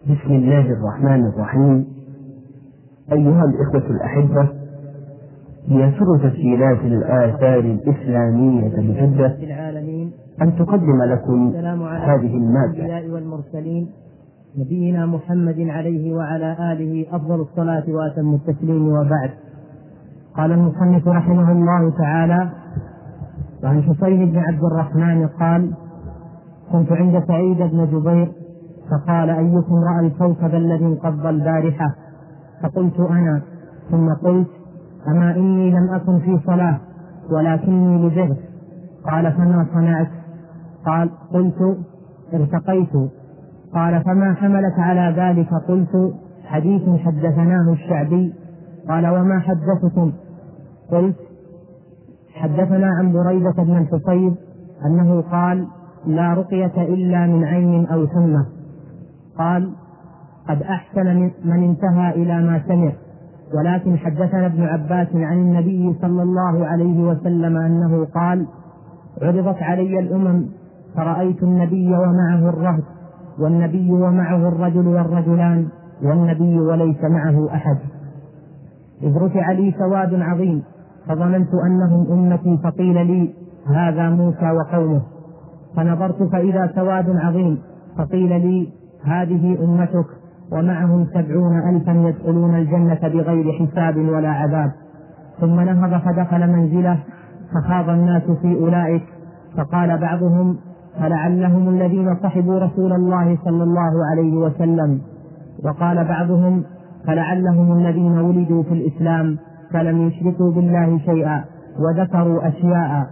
بسم الله الرحمن الرحيم. أيها الإخوة الأحبة، يسر تسجيلات الآثار الإسلامية بجدة أن تقدم لكم هذه المادة. والمرسلين نبينا محمد عليه وعلى آله أفضل الصلاة وأتم التسليم، وبعد. قال المصنف رحمه الله تعالى: وعن حسين بن عبد الرحمن قال: كنت عند سعيد بن جبير فقال: أيكم رأى الكوكب الذي انقض البارحة؟ فقلت: أنا. ثم قلت: أما إني لم أكن في صلاة ولكني لجهد. قال: فما صنعت؟ قلت: ارتقيت. قال: فما حملك على ذلك؟ قلت: حديث حدثناه الشعبي. قال: وما حدثكم؟ قلت: حدثنا عن بريدة بن الحصيب أنه قال: لا رقية إلا من عين أو ثمة. قال: قد أحسن من انتهى إلى ما سمع. ولكن حدثنا ابن عباس عن النبي صلى الله عليه وسلم أنه قال: عرضت علي الأمم فرأيت النبي ومعه الرهط، والنبي ومعه الرجل والرجلان، والنبي وليس معه أحد. إذ رفع لي سواد عظيم فظننت أنهم أمتي، فقيل لي: هذا موسى وقومه. فنظرت فإذا سواد عظيم، فقيل لي: هذه أمتك ومعهم 70,000 يدخلون الجنة بغير حساب ولا عذاب. ثم نهض فدخل منزله فخاض الناس في أولئك، فقال بعضهم: فلعلهم الذين صحبوا رسول الله صلى الله عليه وسلم. وقال بعضهم: فلعلهم الذين ولدوا في الإسلام فلم يشركوا بالله شيئا، وذكروا أشياء.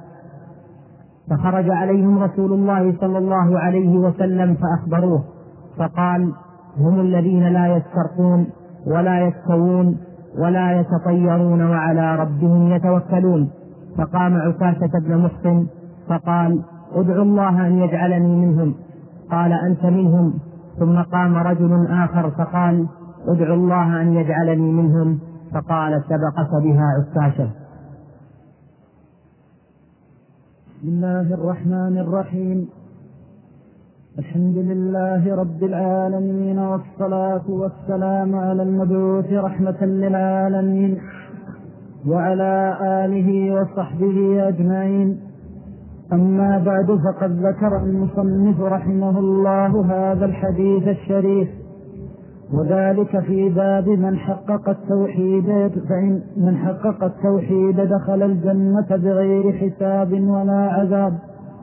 فخرج عليهم رسول الله صلى الله عليه وسلم فأخبروه، فقال: هم الذين لا يسترقون ولا يكتوون ولا يتطيرون وعلى ربهم يتوكلون. فقام عكاشة بن محسن فقال: ادعوا الله أن يجعلني منهم. قال: أنت منهم. ثم قام رجل آخر فقال: ادعوا الله أن يجعلني منهم. فقال: سبقك بها عكاشة. بسم الله الرحمن الرحيم. الحمد لله رب العالمين، والصلاة والسلام على المبعوث رحمة للعالمين وعلى آله وصحبه أجمعين. أما بعد، فقد ذكر المصنف رحمه الله هذا الحديث الشريف، وذلك في باب من حقق التوحيد، فإن من حقق التوحيد دخل الجنة بغير حساب ولا عذاب.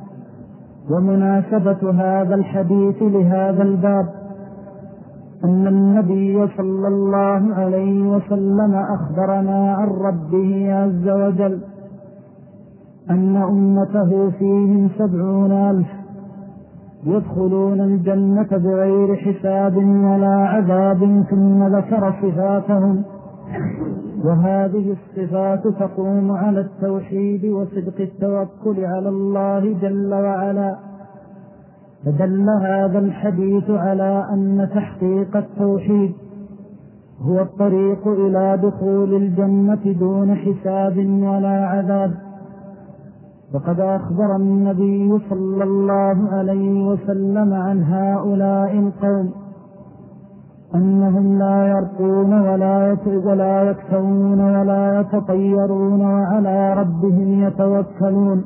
ومناسبة هذا الحديث لهذا الباب أن النبي صلى الله عليه وسلم أخبرنا عن ربه عز وجل أن أمته فيهم 70,000 يدخلون الجنة بغير حساب ولا عذاب، ثم ذكر صفاتهم، وهذه الصفات تقوم على التوحيد وصدق التوكل على الله جل وعلا. فدل هذا الحديث على أن تحقيق التوحيد هو الطريق إلى دخول الجنة دون حساب ولا عذاب. وقد أخبر النبي صلى الله عليه وسلم عن هؤلاء القوم أنهم لا يرقون ولا يكتوون ولا يتطيرون وعلى ربهم يتوكلون،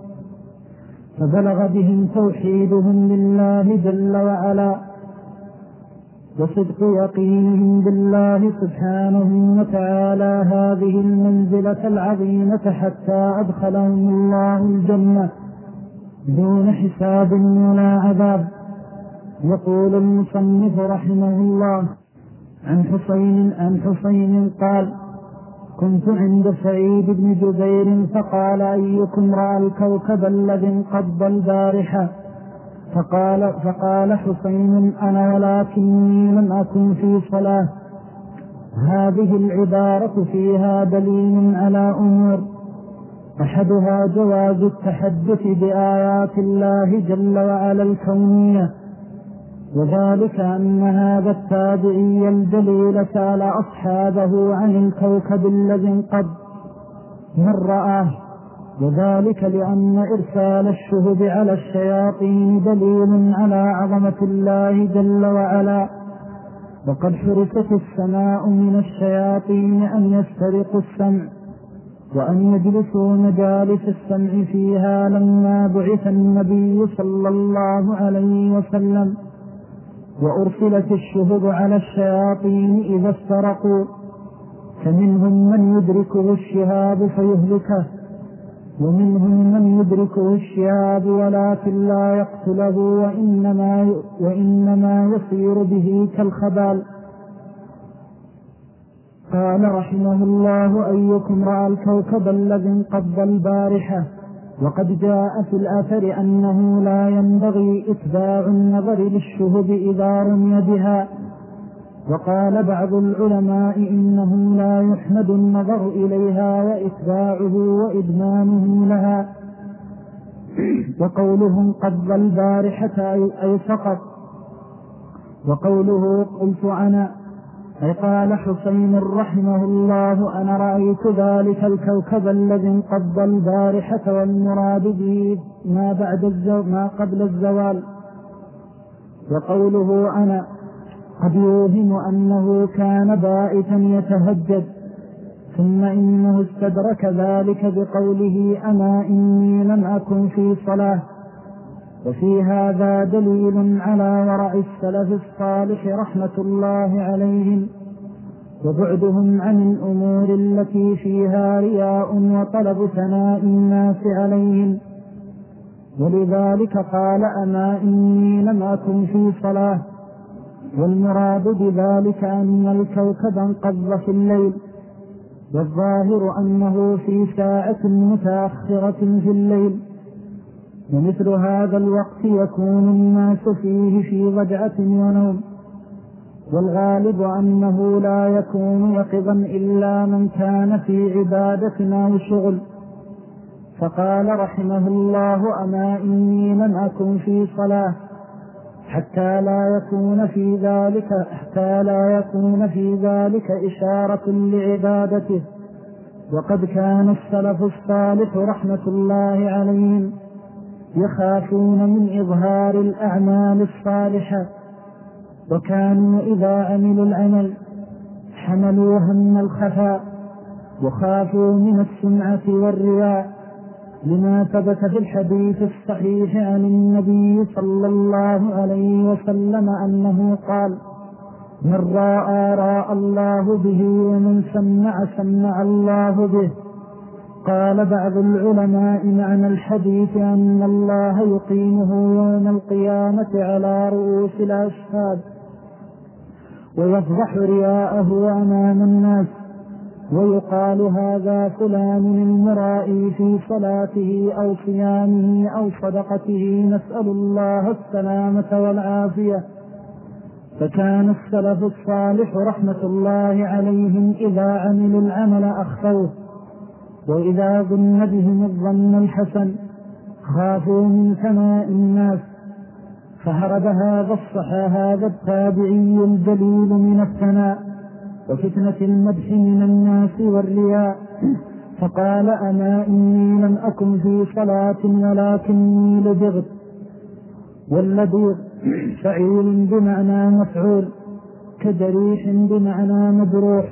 فبلغ بهم توحيدهم لله جل وعلا وصدق يقينهم بالله سبحانه وتعالى هذه المنزلة العظيمة، حتى أدخلهم الله الجنة دون حساب ولا عذاب. يقول المصنف رحمه الله: عن حسين قال: كنت عند سعيد بن جبير فقال: أيكم رأى الكوكب الذي انقض البارحة؟ فقال حسين: أنا، ولكني لم أكن في صلاة. هذه العبارة فيها دليل على أمور: أحدها جواز التحدث بآيات الله جل وعلا الكونية، وذلك أن هذا التابعي الجليل سأل أصحابه عن الكوكب الذي انقض من رآه، وذلك لأن إرسال الشهب على الشياطين دليل على عظمة الله جل وعلا وقد حرست السماء من الشياطين أن يسترقوا السمع وأن يجلسوا مجالس السمع فيها لما بعث النبي صلى الله عليه وسلم، وأرسلت الشهب على الشياطين إذا استرقوا، فمنهم من يدركه الشهاب فيهلكه، ومنهم من يدركه الشهاب ولكن لا يقتله وإنما يصير به كالخبال. قال رحمه الله: أيكم رأى الكوكب الذي انقض البارحة؟ وقد جاء في الأثر أنه لا ينبغي إتباع النظر للشهب إذا رمي بها. وقال بعض العلماء إنه لا يحمد النظر إليها وإتباعه وإدمانه لها. وقوله انقض البارحة أي سقط، وقوله قلت أنا أي قال حسين رحمه الله: أنا رأيت ذلك الكوكب الذي انقض البارحة، والمراد به ما قبل الزوال. وقوله أنا قد يوهم أنه كان بائتا يتهجد، ثم إنه استدرك ذلك بقوله: أما إني لم أكن في صلاة. وفي هذا دليل على ورع السلف الصالح رحمة الله عليهم، وبعدهم عن الأمور التي فيها رياء وطلب ثناء الناس عليهم. ولذلك قال: أما إني لم أكن في صلاة. والمراد بذلك أن الكوكب انقض في الليل، والظاهر أنه في ساعة متأخرة في الليل، ومثل هذا الوقت يكون الناس فيه في ضجعة ونوم، والغالب أنه لا يكون يقظا إلا من كان في عبادة أو شغل. فقال رحمه الله: أما إني لم أكن في صلاة، حتى لا يكون في ذلك إشارة لعبادته. وقد كان السلف الصالح رحمة الله عليهم يخافون من إظهار الأعمال الصالحة، وكانوا إذا عملوا العمل حملوا هم الخفاء، وخافوا من السمعة والرياء، لما ثبت في الحديث الصحيح عن النبي صلى الله عليه وسلم أنه قال: من راى الله به، ومن سمع الله به. قال بعض العلماء معنى الحديث أن الله يقيمه يوم القيامة على رؤوس الأشهاد، ويفضح رياءه أمام الناس، ويقال: هذا فلان المرائي في صلاته أو صيامه أو صدقته، نسأل الله السلامة والعافية. فكان السلف الصالح رحمة الله عليهم إذا عملوا العمل أخفوه، وإذا ظن بهم الظن الحسن خافوا من ثناء الناس. فهرب هذا التابعي الجليل من الثناء وفتنة المدح من الناس والرياء، فقال: أما إني لم أكن في صلاة ولكني لدغت. واللديغ فعيل بمعنى مفعول، كجريح بمعنى مجروح،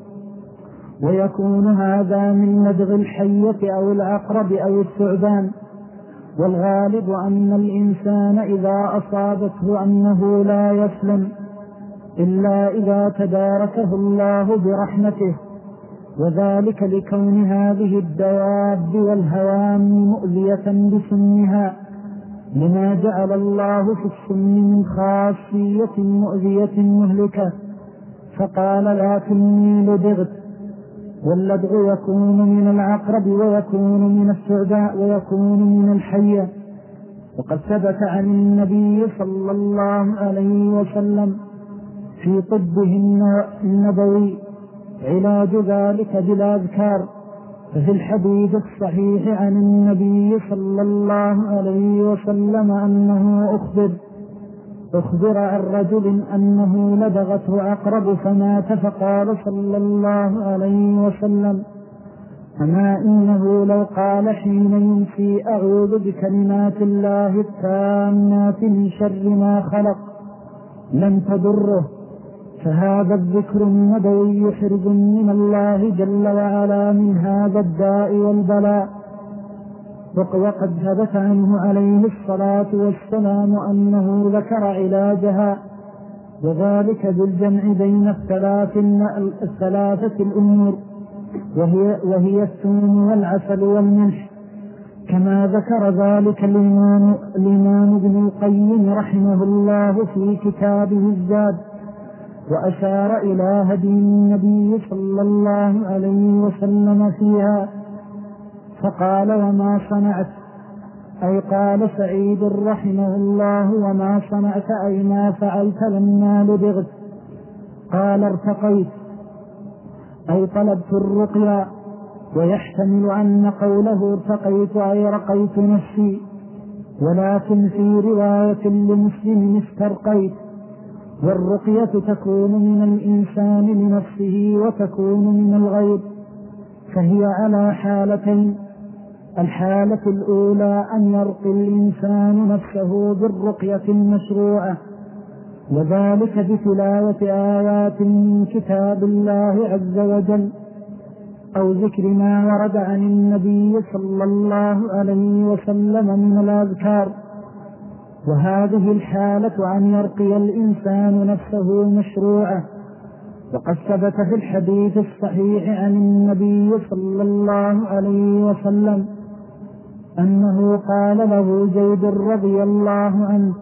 ويكون هذا من لدغ الحية أو العقرب أو الثعبان. والغالب أن الإنسان إذا أصابته أنه لا يسلم إلا إذا تداركه الله برحمته، وذلك لكون هذه الدواب والهوام مؤذية بسمها، لما جعل الله في السم من خاصية مؤذية مهلكة. فقال: لكني لدغت. واللدغ يكون من العقرب، ويكون من الثعبان، ويكون من الحية. وقد ثبت عن النبي صلى الله عليه وسلم في طبه النبوي علاج ذلك بالأذكار. ففي الحديث الصحيح عن النبي صلى الله عليه وسلم أنه أخبر عن رجل أنه لدغته عقرب فمات، فقال صلى الله عليه وسلم: أما إنه لو قال حين يمسي: أعوذ بكلمات الله التامات من شر ما خلق، لم تضره، فهذا الذكر النبوي حرز من الله جل وعلا من هذا الداء والبلاء. وقد ثبت عنه عليه الصلاة والسلام أنه ذكر علاجها، وذلك بالجمع بين الثلاثة الأمور، وهي الثوم والعسل والملح، كما ذكر ذلك الإمام ابن القيم رحمه الله في كتابه الزاد، وأشار إلى هدي النبي صلى الله عليه وسلم فيها، فقال: وما صنعت، أي قال سعيد رحمه الله: وما صنعت أي ما فعلت لما لدغت. قال: ارتقيت، أي طلبت الرقيا، ويحتمل أن قوله ارتقيت أي رقيت نفسي، ولكن في رواية لمسلم استرقيت. والرقية تكون من الإنسان لنفسه وتكون من الغير، فهي على حالتين: الحالة الأولى أن يرقي الإنسان نفسه بالرقية المشروعة، وذلك بتلاوة آيات من كتاب الله عز وجل، أو ذكر ما ورد عن النبي صلى الله عليه وسلم من الأذكار. وهذه الحالة أن يرقي الإنسان نفسه مشروعة، وقد ثبت في الحديث الصحيح عن النبي صلى الله عليه وسلم أنه قال له زيد رضي الله عنه: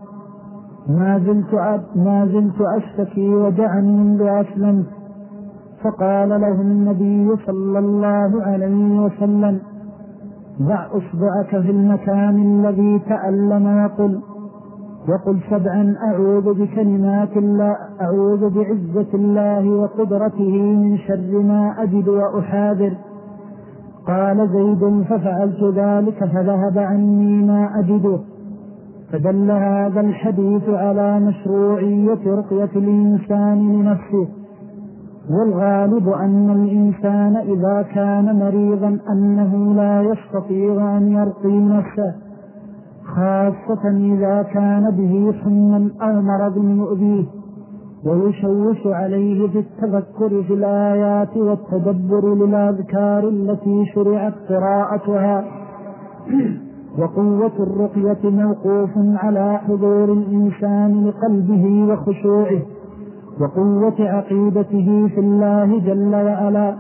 ما زلت أشتكي وجعا منذ أسلمت. فقال له النبي صلى الله عليه وسلم: ضع أصبعك في المكان الذي تألم وقل 7 أعوذ بكلمات الله، أعوذ بعزة الله وقدرته من شر ما أجد وأحاذر. قال زيد: ففعلت ذلك فذهب عني ما أجده. فدل هذا الحديث على مشروعية رقية الإنسان لنفسه. والغالب أن الإنسان إذا كان مريضا أنه لا يستطيع أن يرقي نفسه، خاصة إذا كان به حمى أو مرض يؤذيه ويشوش عليه في التفكر في الآيات والتدبر للأذكار التي شرعت قراءتها. وقوة الرقية موقوف على حضور الإنسان لقلبه وخشوعه وقوة عقيدته في الله جل وعلا.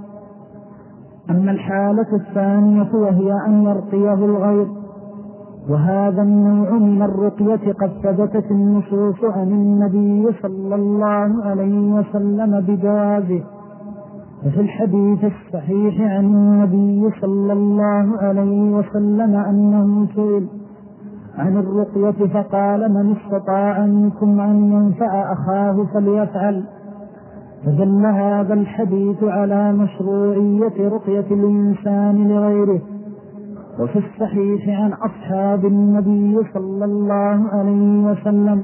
أما الحالة الثانية وهي أن يرقيه الغير، وهذا النوع من الرقية قد ثبتت النصوص عن النبي صلى الله عليه وسلم بجوازه. وفي الحديث الصحيح عن النبي صلى الله عليه وسلم أنه سئل عن الرقية فقال: من استطاع منكم أن ينفع أخاه فليفعل. فدل هذا الحديث على مشروعية رقية الإنسان لغيره. وفي الصحيح عن أصحاب النبي صلى الله عليه وسلم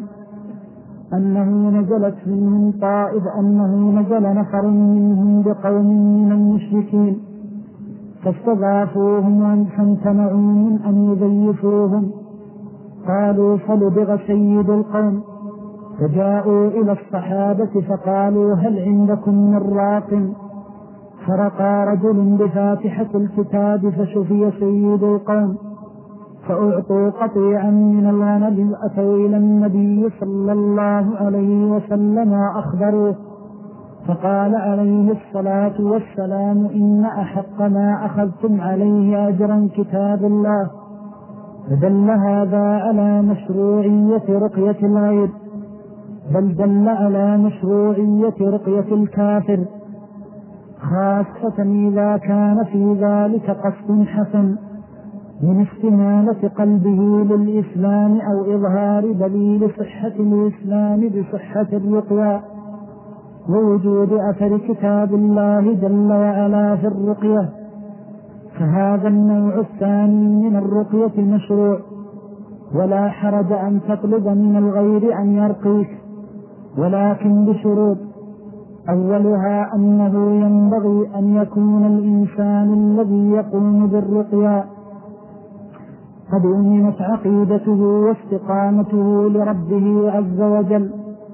أنه نزلت منهم طائف، أنه نزل نفر منهم بقوم من المشركين فاستضافوهم فامتنعوا من أن يضيفوهم. قالوا: فلدغ سيد القوم. فجاءوا إلى الصحابة فقالوا: هل عندكم من راق؟ فرقى رجل بفاتحة الكتاب فشفي سيد القوم، فأعطوا قطيعا من الغنم. أتوا إلى النبي صلى الله عليه وسلم وأخبروه، فقال عليه الصلاة والسلام: إن أحق ما أخذتم عليه أجرا كتاب الله. فدل هذا على مشروعية رقية الغير، بل دل على مشروعية رقية الكافر، خاصة إذا كان في ذلك قصد حسن من استمالة قلبه للإسلام أو إظهار دليل صحة الإسلام بصحة الرقية ووجود أثر كتاب الله جل وعلا في الرقية. فهذا النوع الثاني من الرقية مشروع، ولا حرج أن تطلب من الغير أن يرقيك، ولكن بشروط. أولها أنه ينبغي أن يكون الإنسان الذي يقوم بالرقية قد أمنت عقيدته واستقامته لربه عز وجل،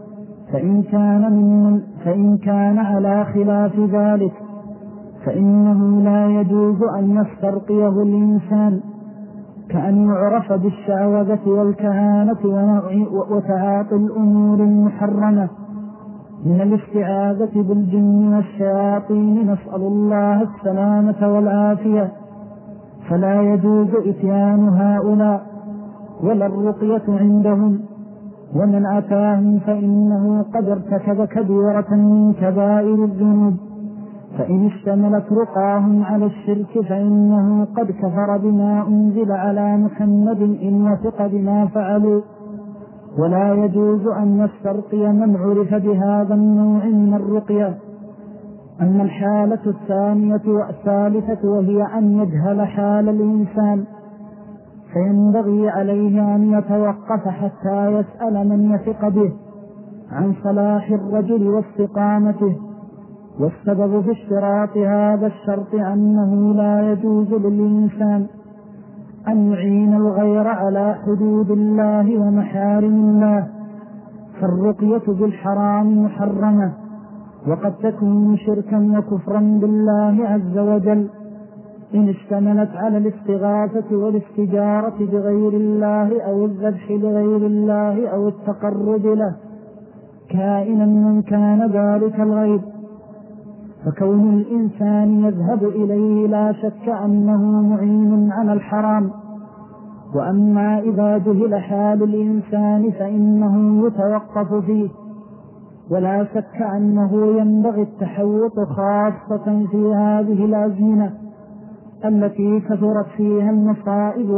فإن كان على خلاف ذلك فإنه لا يجوز أن يسترقيه الإنسان، كأن يعرف بالشعوذة والكهانة وتعاطي الأمور المحرمة من الاستعاذة بالجن والشياطين، نسأل الله السلامة والعافية، فلا يجوز إتيان هؤلاء ولا الرقية عندهم، ومن أتاهم فإنه قد ارتكب كبيرة من كبائر الذنوب، فإن اشتملت رقاهم على الشرك فإنه قد كفر بما أنزل على محمد إن وثق بما فعلوا. ولا يجوز أن يسترقي من عرف بهذا النوع من الرقية. أما الحالة الثانية والثالثة وهي أن يجهل حال الإنسان، فينبغي عليه أن يتوقف حتى يسأل من يثق به عن صلاح الرجل واستقامته. والسبب في اشتراط هذا الشرط أنه لا يجوز للإنسان أن يعين الغير على حدود الله ومحارم الله، فالرقية بالحرام محرمة، وقد تكون شركا وكفرا بالله عز وجل إن اشتملت على الاستغاثة والاستجارة بغير الله أو الذبح لغير الله أو التقرب له كائنا من كان ذلك الغير. فكون الإنسان يذهب إليه لا شك أنه معين على الحرام. وأما إذا جهل حال الإنسان فإنه يتوقف فيه، ولا شك أنه ينبغي التحوط خاصة في هذه الأزمنة التي كثرت فيها المصائب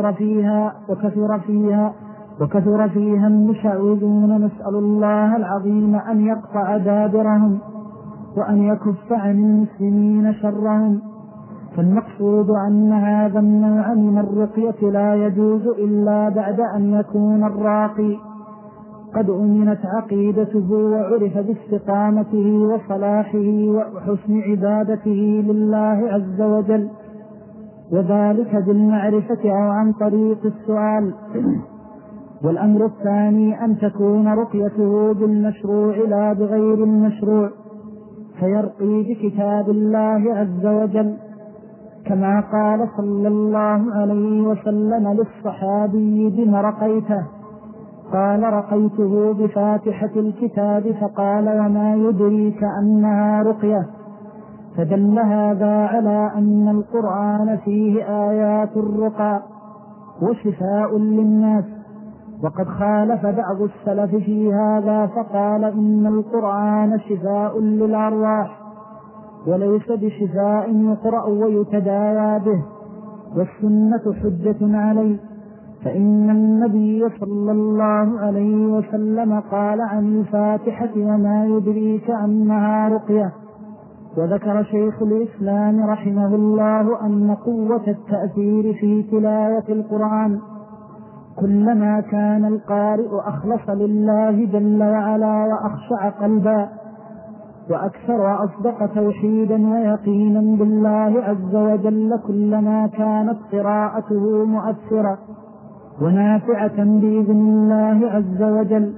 وكثر فيها المشعوذون، نسأل الله العظيم أن يقطع دابرهم وأن يكف عن المسلمين شرهم. فالمقصود أن هذا النوع من الرقية لا يجوز إلا بعد أن يكون الراقي قد أمنت عقيدته وعرف باستقامته وصلاحه وحسن عبادته لله عز وجل، وذلك بالمعرفة أو عن طريق السؤال. والأمر الثاني أن تكون رقيته بالمشروع لا بغير المشروع، فيرقي بكتاب الله عز وجل، كما قال صلى الله عليه وسلم للصحابي بما رقيته، قال رقيته بفاتحة الكتاب، فقال وما يدريك أنها رقية، فدل هذا على أن القرآن فيه آيات الرقى وشفاء للناس. وقد خالف بعض السلف في هذا فقال إن القرآن شفاء للأرواح وليس بشفاء يقرأ ويتداوى به، والسنة حجة عليه، فإن النبي صلى الله عليه وسلم قال عن الفاتحة وما يدريك أنها رقية. وذكر شيخ الإسلام رحمه الله أن قوة التأثير في تلاوة القرآن كلما كان القارئ أخلص لله جل وعلا وأخشع قلبا وأكثر وأصدق توحيدا ويقينا بالله عز وجل، كلما كانت قراءته مؤثرة ونافعة بإذن الله عز وجل.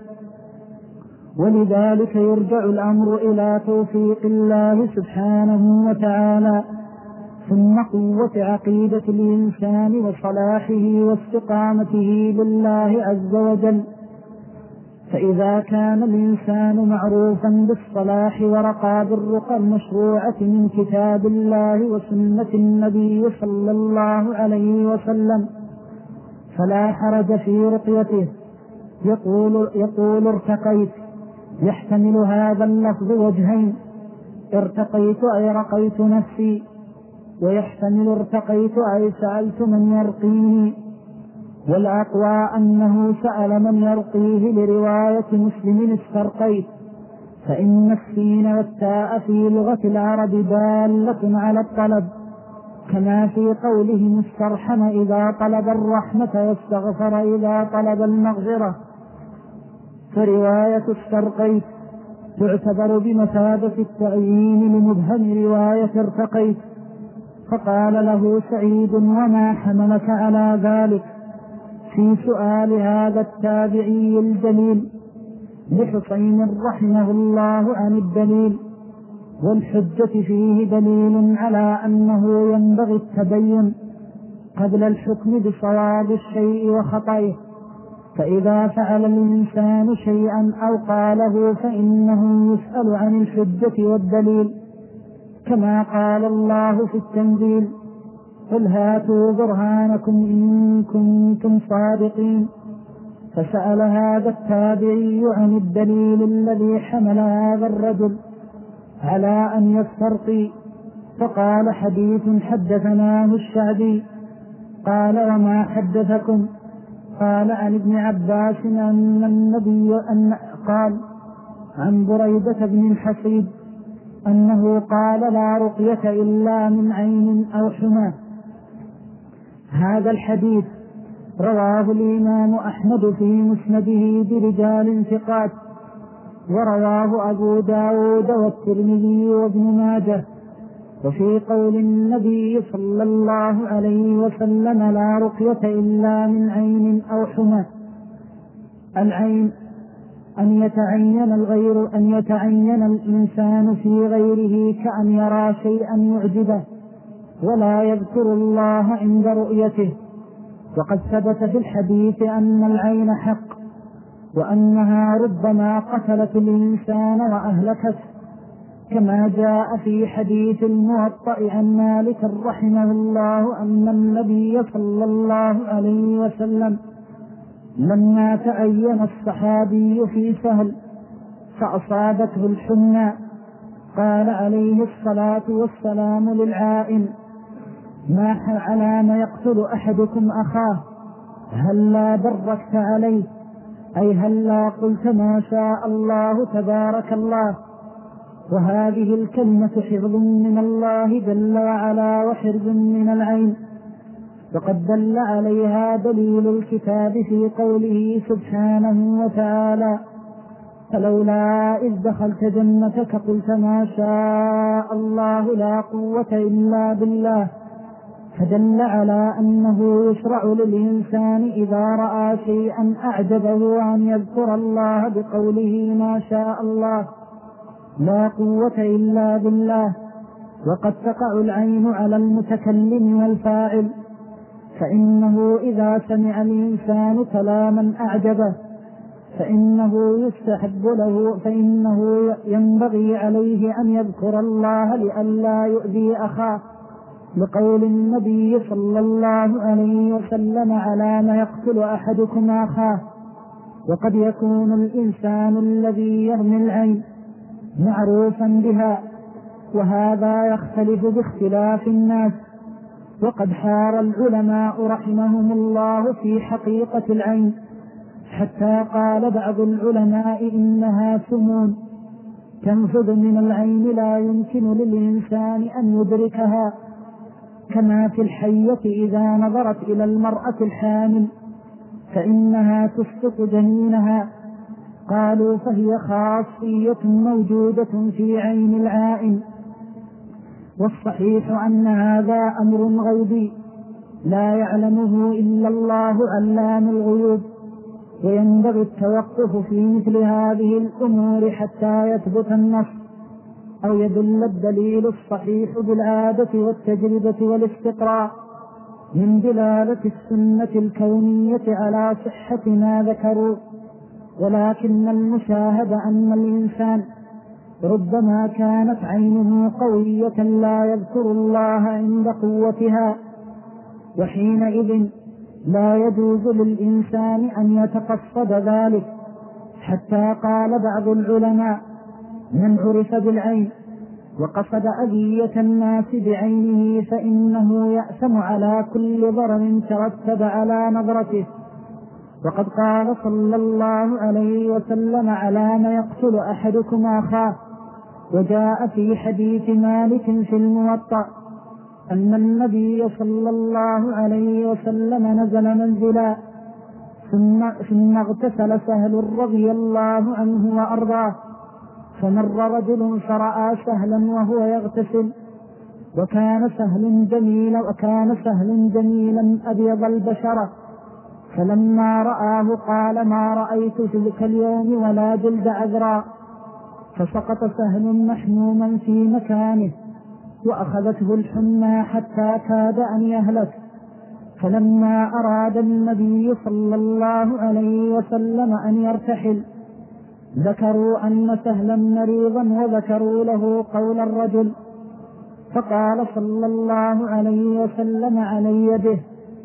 ولذلك يرجع الأمر إلى توفيق الله سبحانه وتعالى، ثم قوة عقيدة الإنسان وصلاحه واستقامته لله عز وجل. فإذا كان الإنسان معروفا بالصلاح ورقى بالرقى المشروعة من كتاب الله وسنة النبي صلى الله عليه وسلم فلا حرج في رقيته. يقول ارتقيت، يحتمل هذا اللفظ وجهين: ارتقيت أي رقيت نفسي، ويحتمل ارتقيت أي سألت من يرقيني. والأقوى أنه سأل من يرقيه لرواية مسلم استرقيت، فإن السين والتاء في لغة العرب دالة على الطلب، كما في قوله استرحم إذا طلب الرحمة واستغفر إذا طلب المغفرة. فرواية استرقيت تعتبر بمثابة التعيين لمبهم رواية ارتقيت. فقال له سعيد: وما حملك على ذلك؟ في سؤال هذا التابعي الجليل. لحسين رحمه الله عن الدليل، والحجة فيه دليل على أنه ينبغي التبين قبل الحكم بصواب الشيء وخطئه، فإذا فعل الإنسان شيئا أو قاله فإنه يسأل عن الحجة والدليل، كما قال الله في التنزيل: قل هاتوا برهانكم إن كنتم صادقين. فسأل هذا التابعي عن الدليل الذي حمل هذا الرجل على أن يسترقي، فقال: حديث حدثناه الشعبي. قال: وما حدثكم؟ قال: عن ابن عباس أن النبي قال عن بريدة بن الحصيب أنه قال: لا رقية إلا من عين أو حمى. هذا الحديث رواه الإمام أحمد في مسنده برجال ثقات، ورواه أبو داود والترمذي وابن ماجه. وفي قول النبي صلى الله عليه وسلم: لا رقية إلا من عين أو حمى، العين أن يتعين الإنسان في غيره كأن يرى شيئا يعجبه ولا يذكر الله عند رؤيته. وقد ثبت في الحديث أن العين حق، وأنها ربما قتلت الإنسان وأهلكته، كما جاء في حديث الموطأ عن مالك رحمه الله أن النبي صلى الله عليه وسلم لما تعين الصحابي في سهل فأصابته الحمى قال عليه الصلاة والسلام للعائن: ما علام يقتل أحدكم أخاه، هلا بركت عليه، أي هلا قلت ما شاء الله تبارك الله. وهذه الكلمة حفظ من الله جل وعلا وحرز من العين، وقد دل عليها دليل الكتاب في قوله سبحانه وتعالى: فلولا إذ دخلت جنتك قلت ما شاء الله لا قوة إلا بالله. فدل على أنه يشرع للإنسان إذا رأى شيئا أعجبه أن يذكر الله بقوله ما شاء الله لا قوة إلا بالله. وقد تقع العين على المتكلم والفاعل، فإنه إذا سمع الإنسان كلاما أعجبه فإنه يستحب له، فإنه ينبغي عليه أن يذكر الله لئلا يؤذي أخاه، لقول النبي صلى الله عليه وسلم: على ما يقتل أحدكم أخاه. وقد يكون الإنسان الذي يرمي العين معروفا بها، وهذا يختلف باختلاف الناس. وقد حار العلماء رحمهم الله في حقيقة العين، حتى قال بعض العلماء إنها سموم تنفذ من العين لا يمكن للإنسان أن يدركها، كما في الحية إذا نظرت إلى المرأة الحامل فإنها تسقط جنينها. قالوا: فهي خاصية موجودة في عين العائن. والصحيح أن هذا أمر غيبي لا يعلمه إلا الله علام الغيوب، وينبغي التوقف في مثل هذه الأمور حتى يثبت النص أو يدل الدليل الصحيح بالعادة والتجربة والاستقراء من دلالة السنة الكونية على صحة ما ذكروا. ولكن المشاهد أن الإنسان ربما كانت عينه قوية لا يذكر الله عند قوتها، وحينئذ لا يجوز للإنسان أن يتقصد ذلك. حتى قال بعض العلماء: من عرف بالعين وقصد أذية الناس بعينه فإنه يأثم على كل ضرر ترتب على نظرته. وقد قال صلى الله عليه وسلم: على ما يقتل أحدكم أخاه. وجاء في حديث مالك في الموطأ أن النبي صلى الله عليه وسلم نزل منزلا ثم اغتسل سهل رضي الله عنه وأرضاه، فمر رجل فرأى سهلا وهو يغتسل، وكان سهل جميلا أبيض البشرة، فلما رآه قال ما رأيت تلك اليوم ولا جلد عذرا، فسقط سهل محموما في مكانه وأخذته الحمى حتى كاد أن يهلك. فلما أراد النبي صلى الله عليه وسلم أن يرتحل ذكروا أن سهلا مريضا وذكروا له قول الرجل، فقال صلى الله عليه وسلم علي به.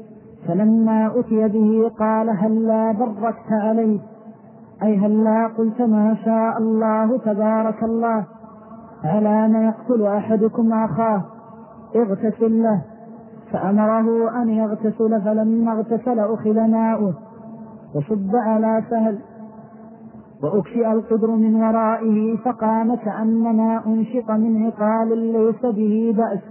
فلما أتي به قال هلا بركت عليه، أي هلا قلت ما شاء الله تبارك الله، على ما يقتل أحدكم أخاه اغتسل له. فأمره أن يغتسل، فلما اغتسل أخذ ماؤه وصب على سهل وأكشئ القدر من ورائه، فقام كأنما أنشق من عقال ليس به بأس.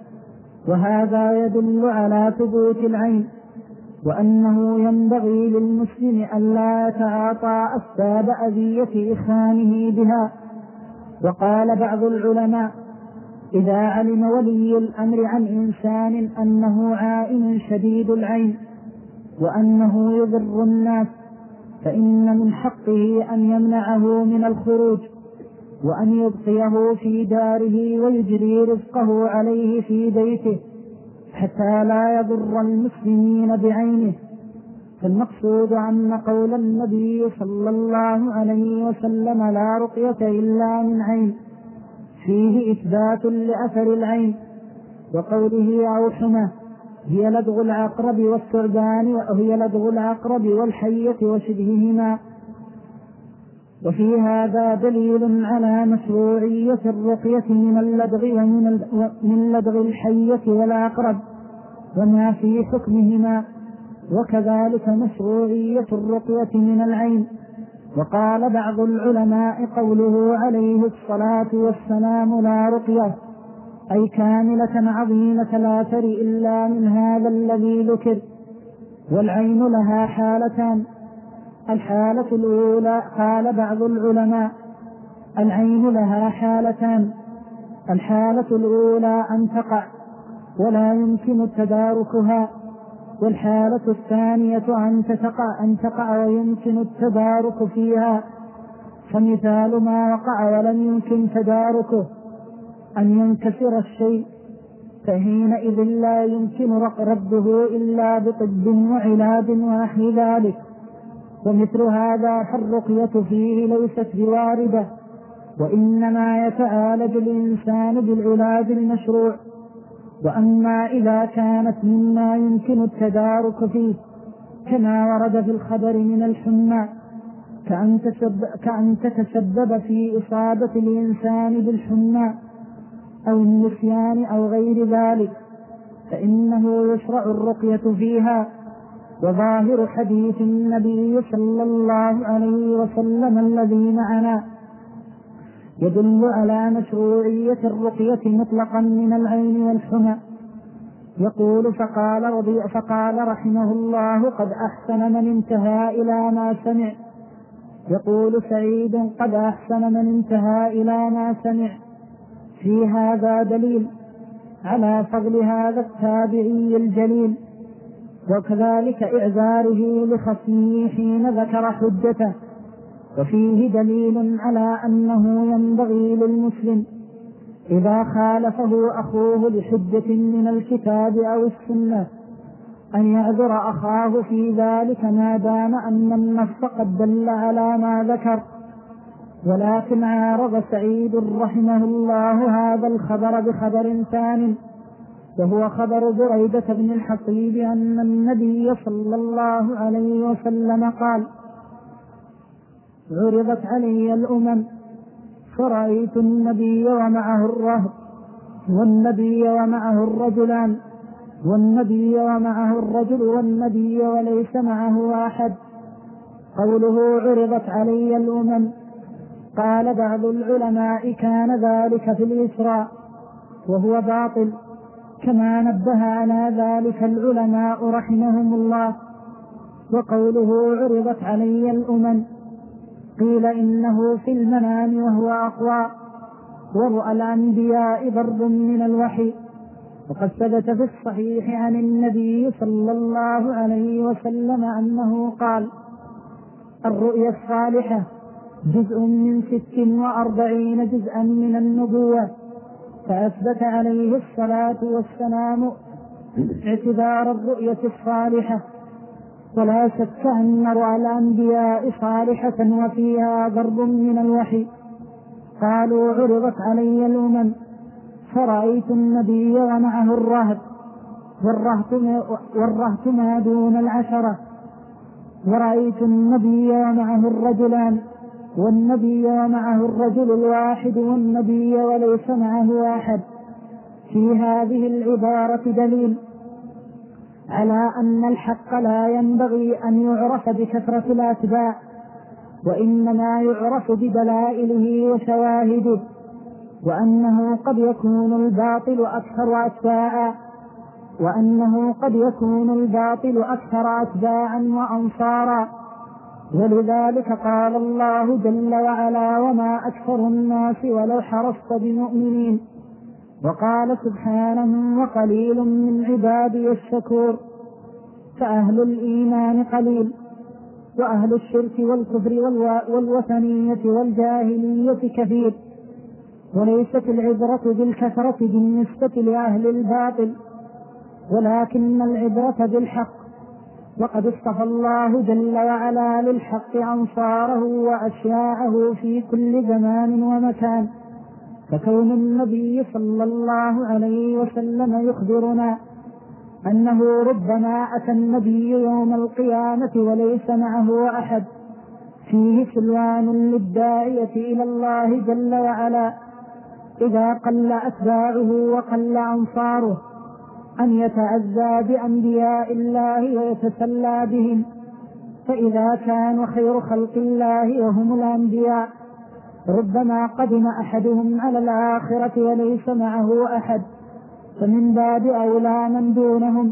وهذا يدل على ثبوت العين، وأنه ينبغي للمسلم ألا يتعاطى أسباب أذية إخوانه بها. وقال بعض العلماء إذا علم ولي الأمر عن إنسان أنه عائن شديد العين وأنه يضر الناس، فإن من حقه أن يمنعه من الخروج، وأن يبقيه في داره ويجري رزقه عليه في بيته حتى لا يضر المسلمين بعينه. فالمقصود أن قول النبي صلى الله عليه وسلم لا رقية إلا من عين فيه إثبات لأثر العين، وقوله أو حمى هي لدغ العقرب والثعبان، وهي لدغ العقرب والحية وشبههما. وفي هذا دليل على مشروعية الرقية من اللدغ ومن لدغ الحية والعقرب وما في حكمهما، وكذلك مشروعية الرقية من العين. وقال بعض العلماء قوله عليه الصلاة والسلام لا رقية أي كاملة عظيمة لا تري إلا من هذا الذي ذكر. والعين لها حالتان، الحالة الأولى قال بعض العلماء العين لها حالتان، الحالة الأولى أن تقع ولا يمكن تداركها، والحالة الثانية أن تقع ويمكن التدارك فيها. فمثال ما وقع ولم يمكن تداركه أن ينكسر الشيء، فحينئذ لا يمكن رده إلا بطب وعلاج ونحو ذلك. ومثل هذا فالرقية فيه ليست بواردة، وإنما يتعالج الإنسان بالعلاج المشروع. وأما إذا كانت مما يمكن التدارك فيه كما ورد في الخبر من الحمى كأن تتسبب في إصابة الإنسان بالحمى أو النسيان أو غير ذلك، فإنه يشرع الرقية فيها. وظاهر حديث النبي صلى الله عليه وسلم الذي معنا يدل على مشروعية الرقية مطلقا من العين والحمى. يقول فقال رحمه الله قد أحسن من انتهى إلى ما سمع. يقول سعيد قد أحسن من انتهى إلى ما سمع. في هذا دليل على فضل هذا التابعي الجليل، وكذلك إعذاره لخصمه حين ذكر حجته. وفيه دليل على أنه ينبغي للمسلم إذا خالفه أخوه لحجة من الكتاب أو السنة أن يعذر أخاه في ذلك ما دام أن النص قد دل على ما ذكر. ولكن عارض سعيد رحمه الله هذا الخبر بخبر ثانٍ، وهو خبر بريدة بن الحصيب أن النبي صلى الله عليه وسلم قال عرضت علي الأمم فرأيت النبي ومعه الرهب والنبي ومعه الرجلان والنبي ومعه الرجل والنبي وليس معه أحد. قوله عرضت علي الأمم قال بعض العلماء كان ذلك في الإسراء وهو باطل، كما نبه على ذلك العلماء رحمهم الله. وقوله عرضت علي الأمم قيل إنه في المنام وهو أقوى، ورؤى الأنبياء ضرب من الوحي، وقد ثبت في الصحيح عن النبي صلى الله عليه وسلم أنه قال: الرؤيا الصالحة جزء من 46 جزءا من النبوة. فأثبت عليه الصلاة والسلام اعتبار الرؤية الصالحة. ولا شك أن رؤى الأنبياء صالحة وفيها ضرب من الوحي. قالوا: عرضت علي الأمم فرأيت النبي ومعه الرهط، والرهط ما دون 10، ورأيت النبي ومعه الرجلان، والنبي ومعه الرجل الواحد، والنبي وليس معه أحد. في هذه العبارة دليل على أن الحق لا ينبغي أن يعرف بكثرة الأتباع، وإنما يعرف بدلائله وشواهده، وأنه قد يكون الباطل أكثر أتباعا وأنصارا. ولذلك قال الله جل وعلا: وما أكثر الناس ولو حرصت بمؤمنين. وقال سبحانه: وقليل من عبادي الشكور. فأهل الإيمان قليل، وأهل الشرك والكفر والوثنية والجاهلية كثير. وليست العبرة بالكثرة بالنسبة لأهل الباطل، ولكن العبرة بالحق. وقد اصطفى الله جل وعلا للحق أنصاره وأشياعه في كل زمان ومكان. فكون النبي صلى الله عليه وسلم يخبرنا أنه ربما أتى النبي يوم القيامة وليس معه أحد، فيه سلوان للداعية إلى الله جل وعلا إذا قل أتباعه وقل أنصاره أن يتعزى بأنبياء الله ويتسلى بهم. فإذا كان خير خلق الله وهم الأنبياء ربما قدم أحدهم على الآخرة وليس معه أحد، فمن باب أولى من دونهم.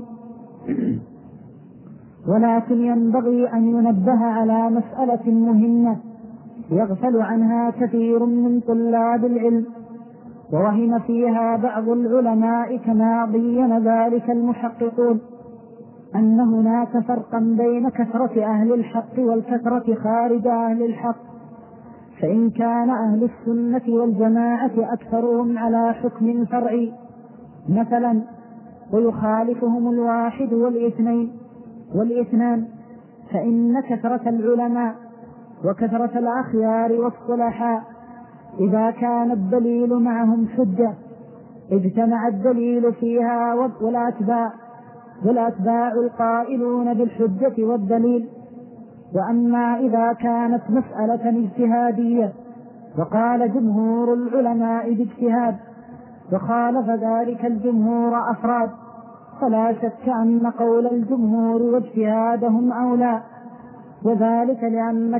ولكن ينبغي أن ينبه على مسألة مهمة يغفل عنها كثير من طلاب العلم، ووهم فيها بعض العلماء كما بين ذلك المحققون، أن هناك فرقا بين كثرة أهل الحق والكثرة خارج أهل الحق. فإن كان أهل السنة والجماعة أكثرهم على حكم فرعي مثلا ويخالفهم الواحد والإثنان، فإن كثرة العلماء وكثرة الأخيار والصلحاء إذا كان الدليل معهم حجة اجتمع الدليل فيها والأتباع القائلون بالحجة والدليل. وأما إذا كانت مسألة اجتهادية وقال جمهور العلماء باجتهاد وخالف ذلك الجمهور أفراد، فلا شك أن قول الجمهور واجتهادهم أولى، وذلك لأن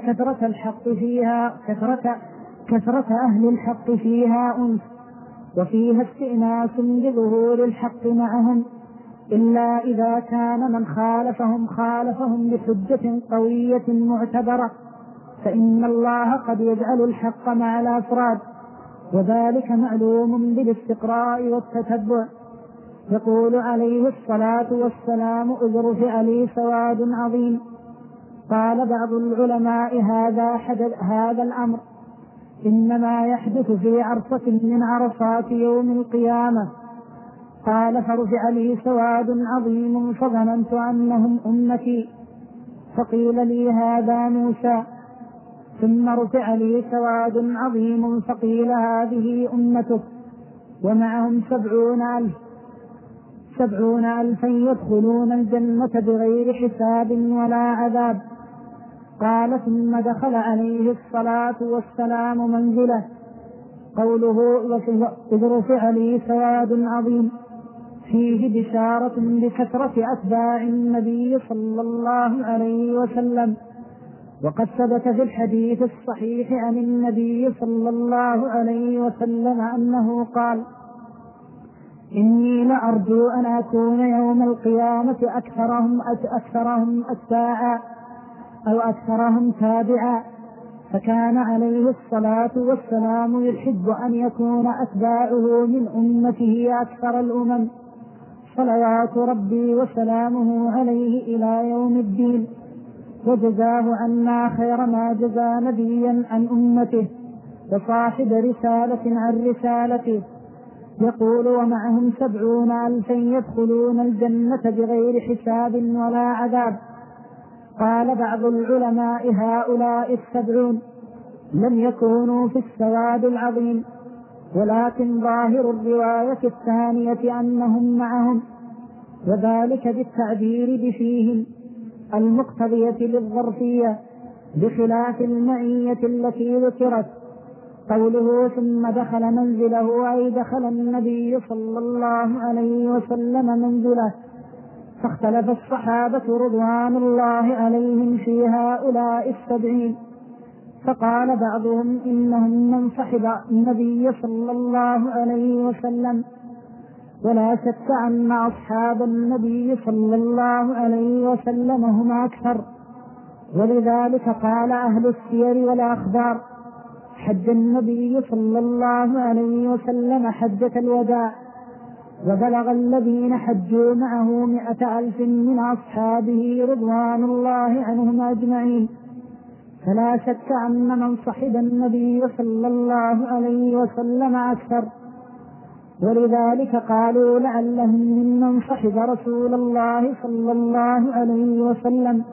كثرة أهل الحق فيها أنس، وفيها استئناس بظهور الحق معهم، إلا إذا كان من خالفهم بحجة قوية معتبرة، فإن الله قد يجعل الحق مع الأفراد، وذلك معلوم بالاستقراء والتتبع. يقول عليه الصلاة والسلام: اذرف لي سواد عظيم. قال بعض العلماء: هذا الأمر إنما يحدث في عرصة من عرصات يوم القيامة. قال: فرفع لي سواد عظيم فظننت أنهم أمتي، فقيل لي هذا موسى. ثم رفع لي سواد عظيم فقيل هذه أمتك، ومعهم 70,000 يدخلون الجنة بغير حساب ولا عذاب. قال: ثم دخل عليه الصلاة والسلام منزله. قوله: إذ رفع لي سواد عظيم فيه بشارة بكثرة أتباع النبي صلى الله عليه وسلم. وقد ثبت في الحديث الصحيح عن النبي صلى الله عليه وسلم أنه قال: إني لأرجو أن أكون يوم القيامة أكثرهم أتباعا أو أكثرهم تابعا. فكان عليه الصلاة والسلام يحب أن يكون أتباعه من أمته أكثر الأمم، صلوات ربي وسلامه عليه إلى يوم الدين، وجزاه عنا خير ما جزى نبيا عن أمته وصاحب رسالة عن رسالته. يقول: ومعهم 70,000 يدخلون الجنة بغير حساب ولا عذاب. قال بعض العلماء: هؤلاء 70 لم يكونوا في السواد العظيم، ولكن ظاهر الرواية الثانية أنهم معهم، وذلك بالتعبير بفيهم المقتضية للظرفية بخلاف المعية التي ذكرت. قوله: ثم دخل منزله، أي دخل النبي صلى الله عليه وسلم منزله. فاختلف الصحابة رضوان الله عليهم في هؤلاء 70، فقال بعضهم: إنهم من صحب النبي صلى الله عليه وسلم، ولا شك أن أصحاب النبي صلى الله عليه وسلم هم أكثر. ولذلك قال أهل السير والأخبار: حج النبي صلى الله عليه وسلم حجة الوداع، وبلغ الذين حجوا معه 100,000 من أصحابه رضوان الله عنهم أجمعين. فلا شك أن من صحب النبي صلى الله عليه وسلم أكثر. ولذلك قالوا: لعلهم ممن صحب رسول الله صلى الله عليه وسلم.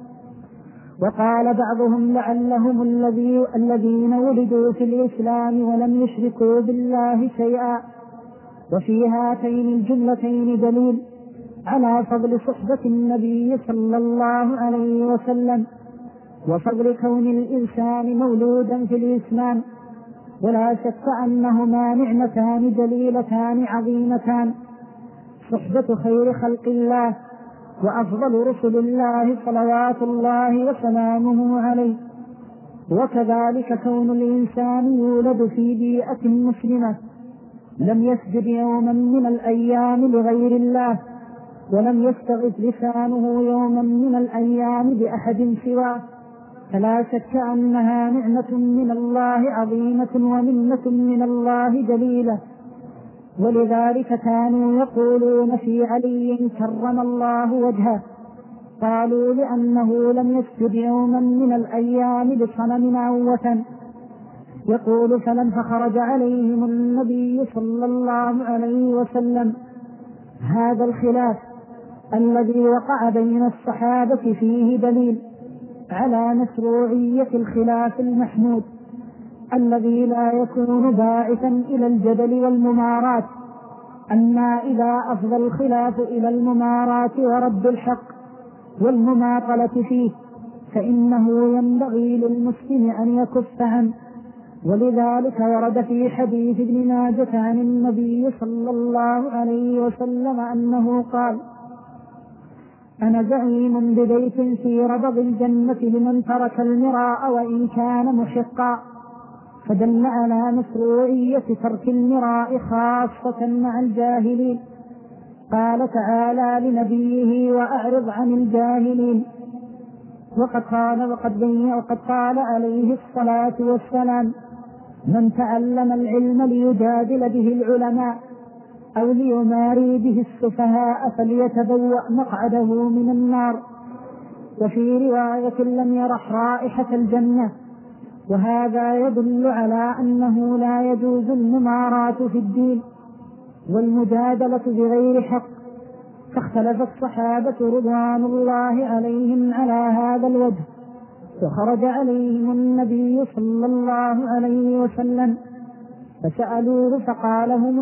وقال بعضهم: لعلهم الذين ولدوا في الإسلام ولم يشركوا بالله شيئا. وفي هاتين الجملتين دليل على فضل صحبة النبي صلى الله عليه وسلم، وفضل كون الإنسان مولودا في الإسلام. ولا شك أنهما نعمتان جليلتان عظيمتان: صحبة خير خلق الله وأفضل رسل الله صلوات الله وسلامه عليه، وكذلك كون الإنسان يولد في بيئة مسلمة لم يسجد يوما من الأيام لغير الله، ولم يستغث لسانه يوما من الأيام بأحد سواه. فلا شك أنها نعمة من الله عظيمة ومنة من الله جليلة. ولذلك كانوا يقولون في علي كرم الله وجهه، قالوا: لأنه لم يسجد يوما من الأيام لصنم أو وثن. يقول: فخرج عليهم النبي صلى الله عليه وسلم. هذا الخلاف الذي وقع بين الصحابة فيه دليل على مشروعية الخلاف المحمود الذي لا يكون باعثا إلى الجدل والممارات. أما إذا أفضى الخلاف إلى الممارات ورد الحق والمماطلة فيه فإنه ينبغي للمسلم أن يكف عنه. ولذلك ورد في حديث ابن ماجة عن النبي صلى الله عليه وسلم أنه قال: أنا زعيم ببيت في ربض الجنة لمن ترك المراء وإن كان محقا. فدل على مشروعية ترك المراء خاصة مع الجاهلين. قال تعالى لنبيه: وأعرض عن الجاهلين. وقد قال عليه الصلاة والسلام: من تعلم العلم ليجادل به العلماء أو ليماري به السفهاء فليتبوأ مقعده من النار. وفي رواية: لم يرح رائحة الجنة. وهذا يدل على أنه لا يجوز الممارات في الدين والمجادلة بغير حق. فاختلف الصحابة رضوان الله عليهم على هذا الوجه، وخرج عليهم النبي صلى الله عليه وسلم فسألوه فقال: هم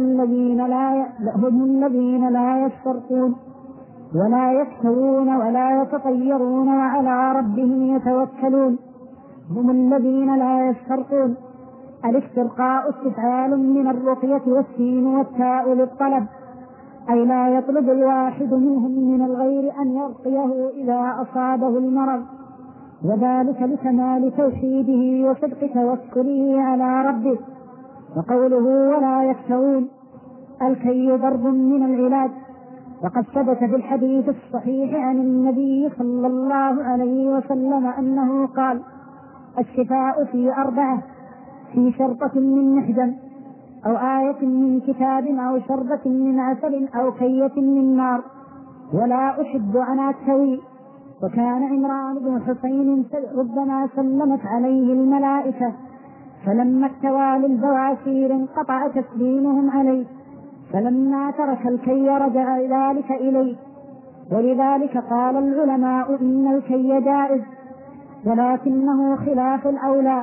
الذين لا يسترقون ولا يكتوون ولا يتطيرون وعلى ربهم يتوكلون. هم الذين لا يسترقون. الاسترقاء استفعال من الرقية والسين والتاء للطلب، أي لا يطلب الواحد منهم من الغير أن يرقيه إذا أصابه المرض، وذلك لكمال توحيده وصدق توكله على ربه. وقوله ولا يكتوون، الكي ضرب من العلاج، وقد ثبت في الحديث الصحيح عن النبي صلى الله عليه وسلم أنه قال: الشفاء في 4: في شرطة من محجن، أو آية من كتاب أو شربة من عسل أو كية من نار ولا أحب أن أكتوي. وكان عمران بن حسين ربما سلمت عليه الملائكة فلما اكتوى للبواسير انقطع تسليمهم عليه، فلما ترك الكي رجع ذلك إليه. ولذلك قال العلماء إن الكي جائز ولكنه خلاف الأولى.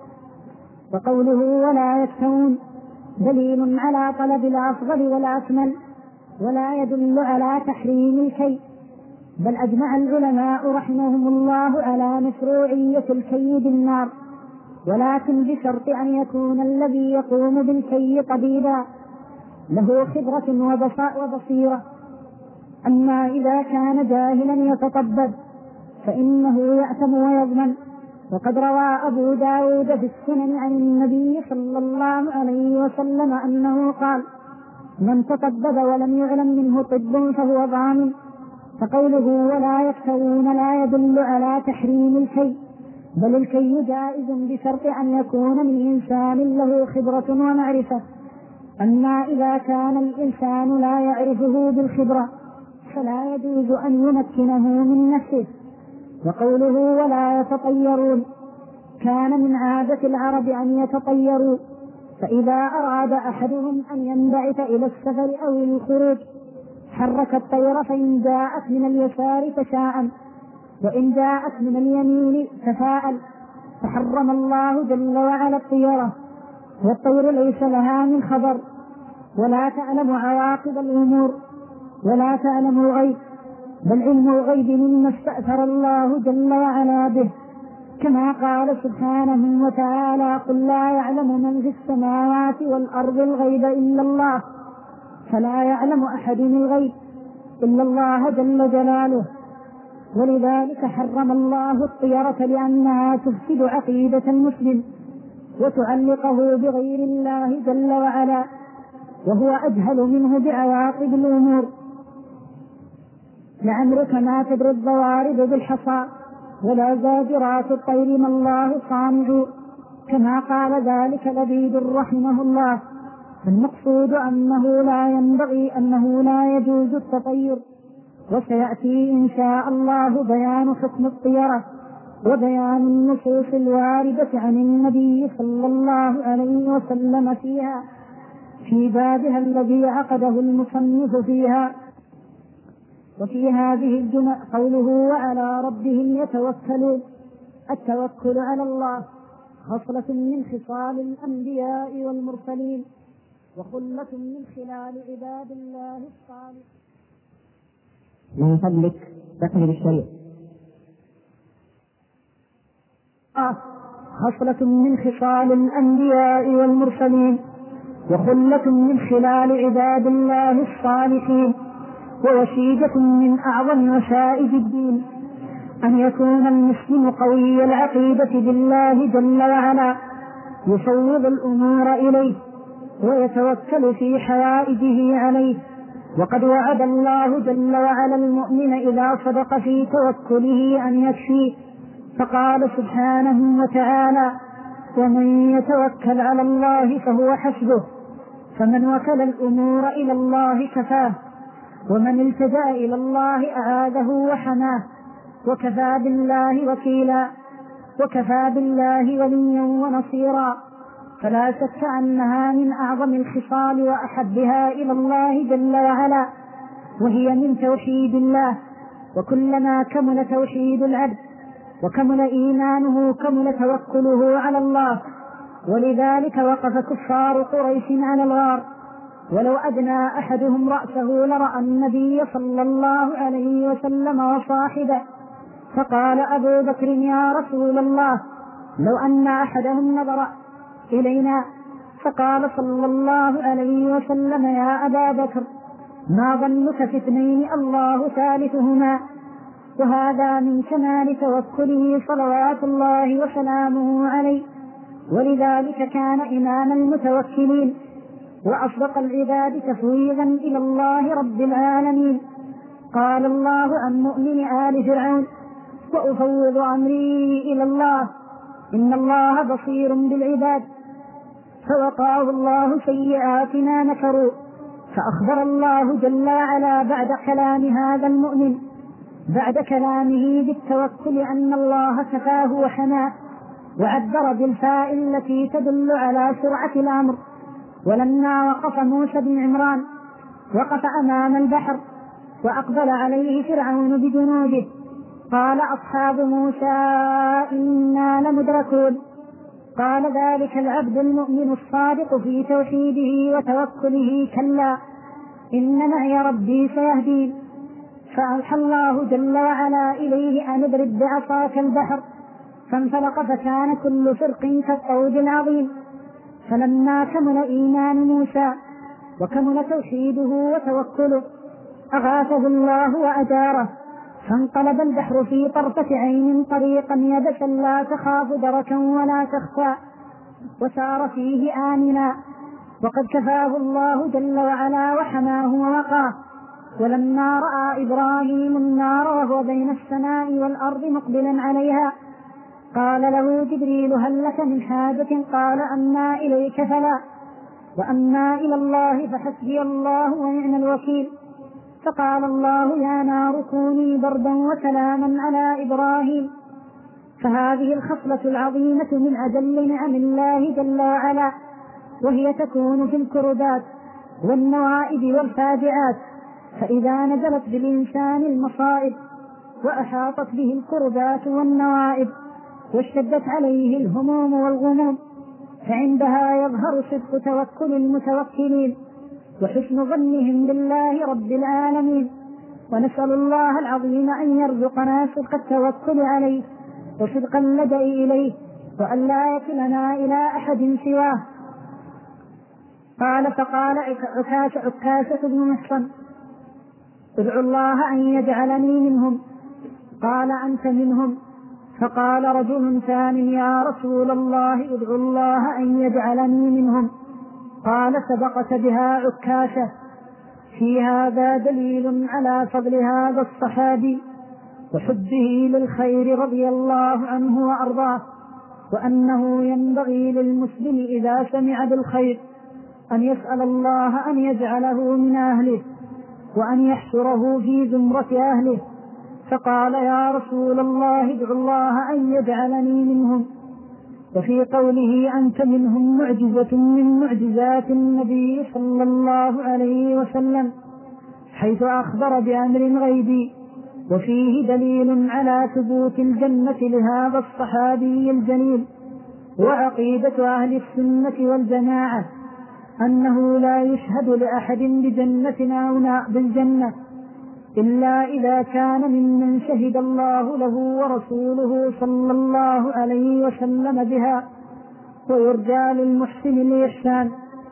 وقوله ولا يكتوون دليل على طلب الأفضل والأكمل ولا يدل على تحريم الكي، بل أجمع العلماء رحمهم الله على مشروعية الكي بالنار، ولكن بشرط أن يكون الذي يقوم بالكي طبيبا له خبرة وبصيرة. أما إذا كان جاهلا يتطبب فإنه يأثم ويضمن. وقد روى أبو داود في السنن عن النبي صلى الله عليه وسلم أنه قال: من تطبب ولم يعلم منه طب فهو ضامن. فقوله ولا يكتوون لا يدل على تحريم الكي، بل الكي جائز بشرط أن يكون من إنسان له خبرة ومعرفة. أما إذا كان الإنسان لا يعرفه بالخبرة فلا يجوز أن يمكنه من نفسه. وقوله ولا يتطيرون كان من عادة العرب أن يتطيروا، فإذا أراد أحدهم أن ينبعث إلى السفر أو الخروج حرك الطير، فإن جاءت من اليسار تشاءم وإن جاءت من اليمين تفاءل. فحرم الله جل وعلا الطيرة، والطير ليس لها من خبر ولا تعلم عواقب الأمور ولا تعلم الغيب، بل علم الغيب مما استأثر الله جل وعلا به، كما قال سبحانه وتعالى: قل لا يعلم من في السماوات والأرض الغيب إلا الله. فلا يعلم أحد الغيب إلا الله جل جلاله. ولذلك حرم الله الطيرة لأنها تفسد عقيدة المسلم وتعلقه بغير الله جل وعلا، وهو أجهل منه بعواقب الأمور. لعمرك ما تدري الضوارب بالحصى ولا زاجرات الطير ما الله صانع، كما قال ذلك لبيد رحمه الله. فالمقصود أنه لا ينبغي أنه لا يجوز التطير. وسيأتي إن شاء الله بيان حكم الطيرة وبيان النصوص الواردة عن النبي صلى الله عليه وسلم فيها في بابها الذي عقده المصنف فيها. وفي هذه الجمع قوله وعلى ربهم يتوكلون. التوكل على الله خصلة من خصال الأنبياء والمرسلين وخلة من خلال عباد الله الصالحين. من فضلك تقبل الشريع. خصلة من خصال الأنبياء والمرسلين وخلة من خلال عباد الله الصالحين، ووسيلة من أعظم وسائل الدين أن يكون المسلم قوي العقيدة بالله جل وعلا، يفوض الأمور إليه ويتوكل في حوائجه عليه. وقد وعد الله جل وعلا المؤمن إذا صدق في توكله أن يكفيه، فقال سبحانه وتعالى: ومن يتوكل على الله فهو حسبه. فمن وكل الأمور إلى الله كفاه، ومن التجأ إلى الله أعاذه وحماه، وكفى بالله وكيلا، وكفى بالله وليا ونصيرا. فلا شك أنها من أعظم الخصال وأحبها إلى الله جل وعلا، وهي من توحيد الله. وكلما كمل توحيد العبد وكمل إيمانه كمل توكله على الله. ولذلك وقف كفار قريش على الغار، ولو أدنى أحدهم رأسه لرأى النبي صلى الله عليه وسلم وصاحبه، فقال أبو بكر: يا رسول الله، لو أن أحدهم نظر إلينا. فقال صلى الله عليه وسلم: يا أبا بكر، ما ظنك في اثنين الله ثالثهما. وهذا من كمال توكله صلوات الله وسلامه عليه. ولذلك كان إمام المتوكلين وأصدق العباد تفويضا إلى الله رب العالمين. قال الله عن مؤمن آل فرعون: وأفوض أمري إلى الله إن الله بصير بالعباد. فوقاه الله سيئات ما مكروا. فأخبر الله جل وعلا بعد كلام هذا المؤمن بعد كلامه بالتوكل أن الله كفاه وحماه، وعبر بالفاء التي تدل على سرعة الأمر. ولما وقف موسى بن عمران وقف أمام البحر وأقبل عليه فرعون بجنوده، قال أصحاب موسى إنا لمدركون. قال ذلك العبد المؤمن الصادق في توحيده وتوكله كلا إن معي ربي سيهدين. فأوحى الله جل وعلا إليه أن اضرب بعصاك البحر، فانفلق فكان كل فرق كالطود العظيم. فلما كمل إيمان موسى وكمل توحيده وتوكله أغاثه الله وأجاره، فانقلب البحر في طرفة عين طريقا يبسا لا تخاف دركا ولا تخفى، وسار فيه آمنا، وقد كفاه الله جل وعلا وحماه ووقاه. ولما رأى إبراهيم النار وهو بين السماء والأرض مقبلا عليها، قال له جبريل هل لك من حاجة؟ قال أما إليك فلا، وأما إلى الله فحسبي الله ونعم الوكيل. فقال الله يا نار كوني بردا وسلاما على إبراهيم. فهذه الخصلة العظيمة من أجل نعم الله جل وعلا، وهي تكون في الكربات والنوائب والفاجعات. فإذا نزلت بالإنسان المصائب وأحاطت به الكربات والنوائب واشتدت عليه الهموم والغموم، فعندها يظهر صدق توكل المتوكلين وحسن ظنهم بالله رب العالمين. ونسأل الله العظيم أن يرزقنا صدق التوكل عليه وصدق اللجأ إليه، وأن لا يكلنا إلى أحد سواه. فقال عكاشة بن محصن ادعو الله أن يجعلني منهم. قال أنت منهم. فقال رجل ثاني يا رسول الله ادعو الله أن يجعلني منهم. قال سبقت بها عكاشة. في هذا دليل على فضل هذا الصحابي وحبه للخير رضي الله عنه وأرضاه، وأنه ينبغي للمسلم إذا سمع بالخير أن يسأل الله أن يجعله من أهله وأن يحشره في زمرة أهله. فقال يا رسول الله ادعو الله أن يجعلني منهم. وفي قوله أنت منهم معجزة من معجزات النبي صلى الله عليه وسلم، حيث أخبر بأمر غيبي، وفيه دليل على ثبوت الجنة لهذا الصحابي الجليل. وعقيدة أهل السنة والجماعة أنه لا يشهد لأحد بجنة أو بالجنة إلا إذا كان ممن شهد الله له ورسوله صلى الله عليه وسلم بها. ويرجى للمحسن الإحسان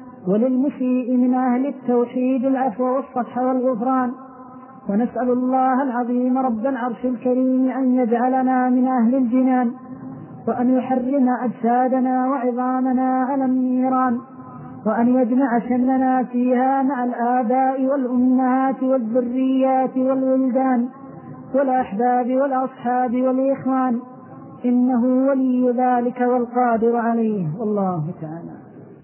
وللمسيء من أهل التوحيد العفو والصفح والغفران. ونسأل الله العظيم رب العرش الكريم أن يجعلنا من أهل الجنان، وأن يحرم أجسادنا وعظامنا على النيران، وأن يجمع شملنا فيها مع الآباء والأمهات والذريات والولدان والأحباب والأصحاب والإخوان، إنه ولي ذلك والقادر عليه. والله تعالى.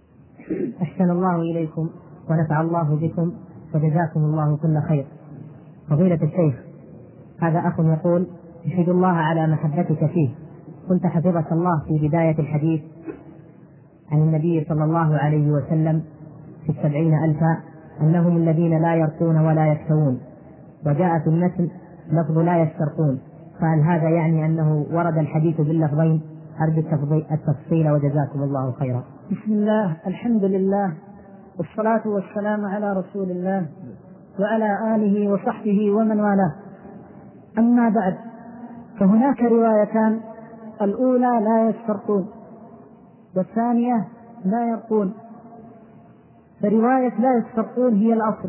أحسن الله إليكم ونفع الله بكم وجزاكم الله كل خير. فضيلة الشيخ، هذا أخ يقول يشهد الله على محبتك فيه. كنت حفظك الله في بداية الحديث عن النبي صلى الله عليه وسلم في 70,000 أنهم الذين لا يرقون ولا يكتوون، وجاء في المتن لفظ لا يسترقون، فهل هذا يعني أنه ورد الحديث باللفظين؟ أرجو التفصيل وجزاكم الله خيرا. بسم الله، الحمد لله، والصلاة والسلام على رسول الله وعلى آله وصحبه ومن والاه. أما بعد، فهناك روايتان، الأولى لا يسترقون والثانية لا يرقون. فرواية لا يسترقون هي الأصل،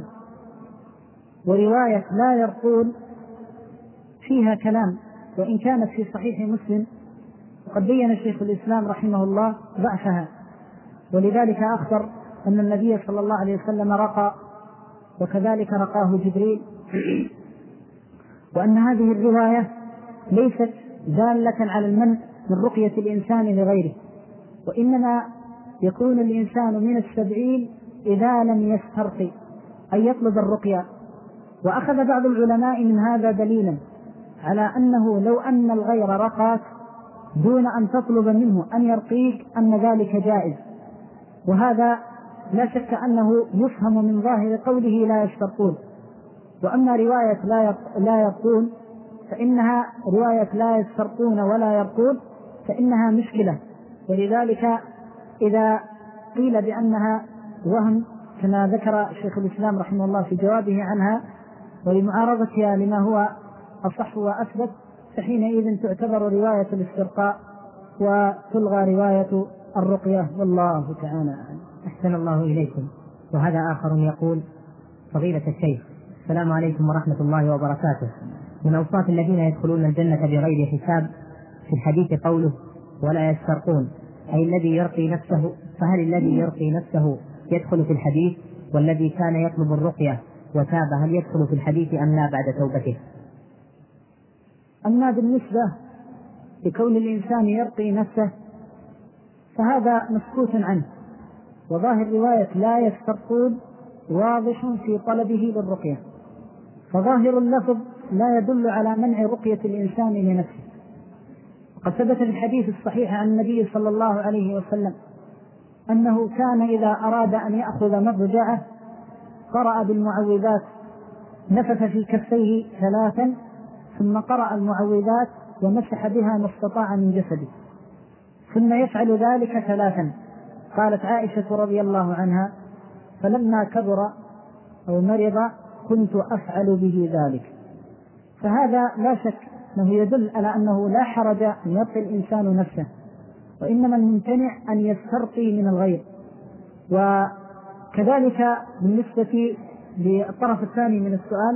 ورواية لا يرقون فيها كلام، وإن كانت في صحيح مسلم، وقد بين شيخ الإسلام رحمه الله ضعفها، ولذلك أخبر أن النبي صلى الله عليه وسلم رقى، وكذلك رقاه جبريل، وأن هذه الرواية ليست دالة على المنع من رقية الإنسان لغيره، وإنما يكون الإنسان من 70 إذا لم يسترقي أي يطلب الرقية. وأخذ بعض العلماء من هذا دليلا على أنه لو أن الغير رقاك دون أن تطلب منه أن يرقيك أن ذلك جائز، وهذا لا شك أنه يفهم من ظاهر قوله لا يسترقون. وأما رواية لا يرقون فإنها رواية لا يسترقون ولا يرقون فإنها مشكلة، ولذلك إذا قيل بأنها وهم كما ذكر شيخ الإسلام رحمه الله في جوابه عنها ولمعارضتها لما هو أصح وأثبت، فحينئذ تعتبر رواية الاسترقاء وتلغى رواية الرقية، والله تعالى. أحسن الله إليكم. وهذا آخر يقول: فضيلة الشيخ، السلام عليكم ورحمة الله وبركاته. من أوصاف الذين يدخلون الجنة بغير حساب في الحديث قوله ولا يسترقون، أي الذي يرقي نفسه، فهل الذي يرقي نفسه يدخل في الحديث؟ والذي كان يطلب الرقية وتاب هل يدخل في الحديث أم لا بعد توبته؟ أما بالنسبة لكون الإنسان يرقي نفسه فهذا مسكوت عنه، وظاهر رواية لا يسترقون واضح في طلبه للرقية، فظاهر اللفظ لا يدل على منع رقية الإنسان لنفسه. وقد ثبت في الحديث الصحيح عن النبي صلى الله عليه وسلم أنه كان إذا أراد أن يأخذ مضجعه قرأ بالمعوذات، نفث في كفيه 3 ثم قرأ المعوذات ومسح بها ما استطاع من جسده، ثم يفعل ذلك 3. قالت عائشة رضي الله عنها: فلما كبر أو مرض كنت أفعل به ذلك. فهذا لا شك أنه يدل على أنه لا حرج أن يرقي الإنسان نفسه، وإنما الممتنع أن يسترقي من الغير. وكذلك بالنسبة للطرف الثاني من السؤال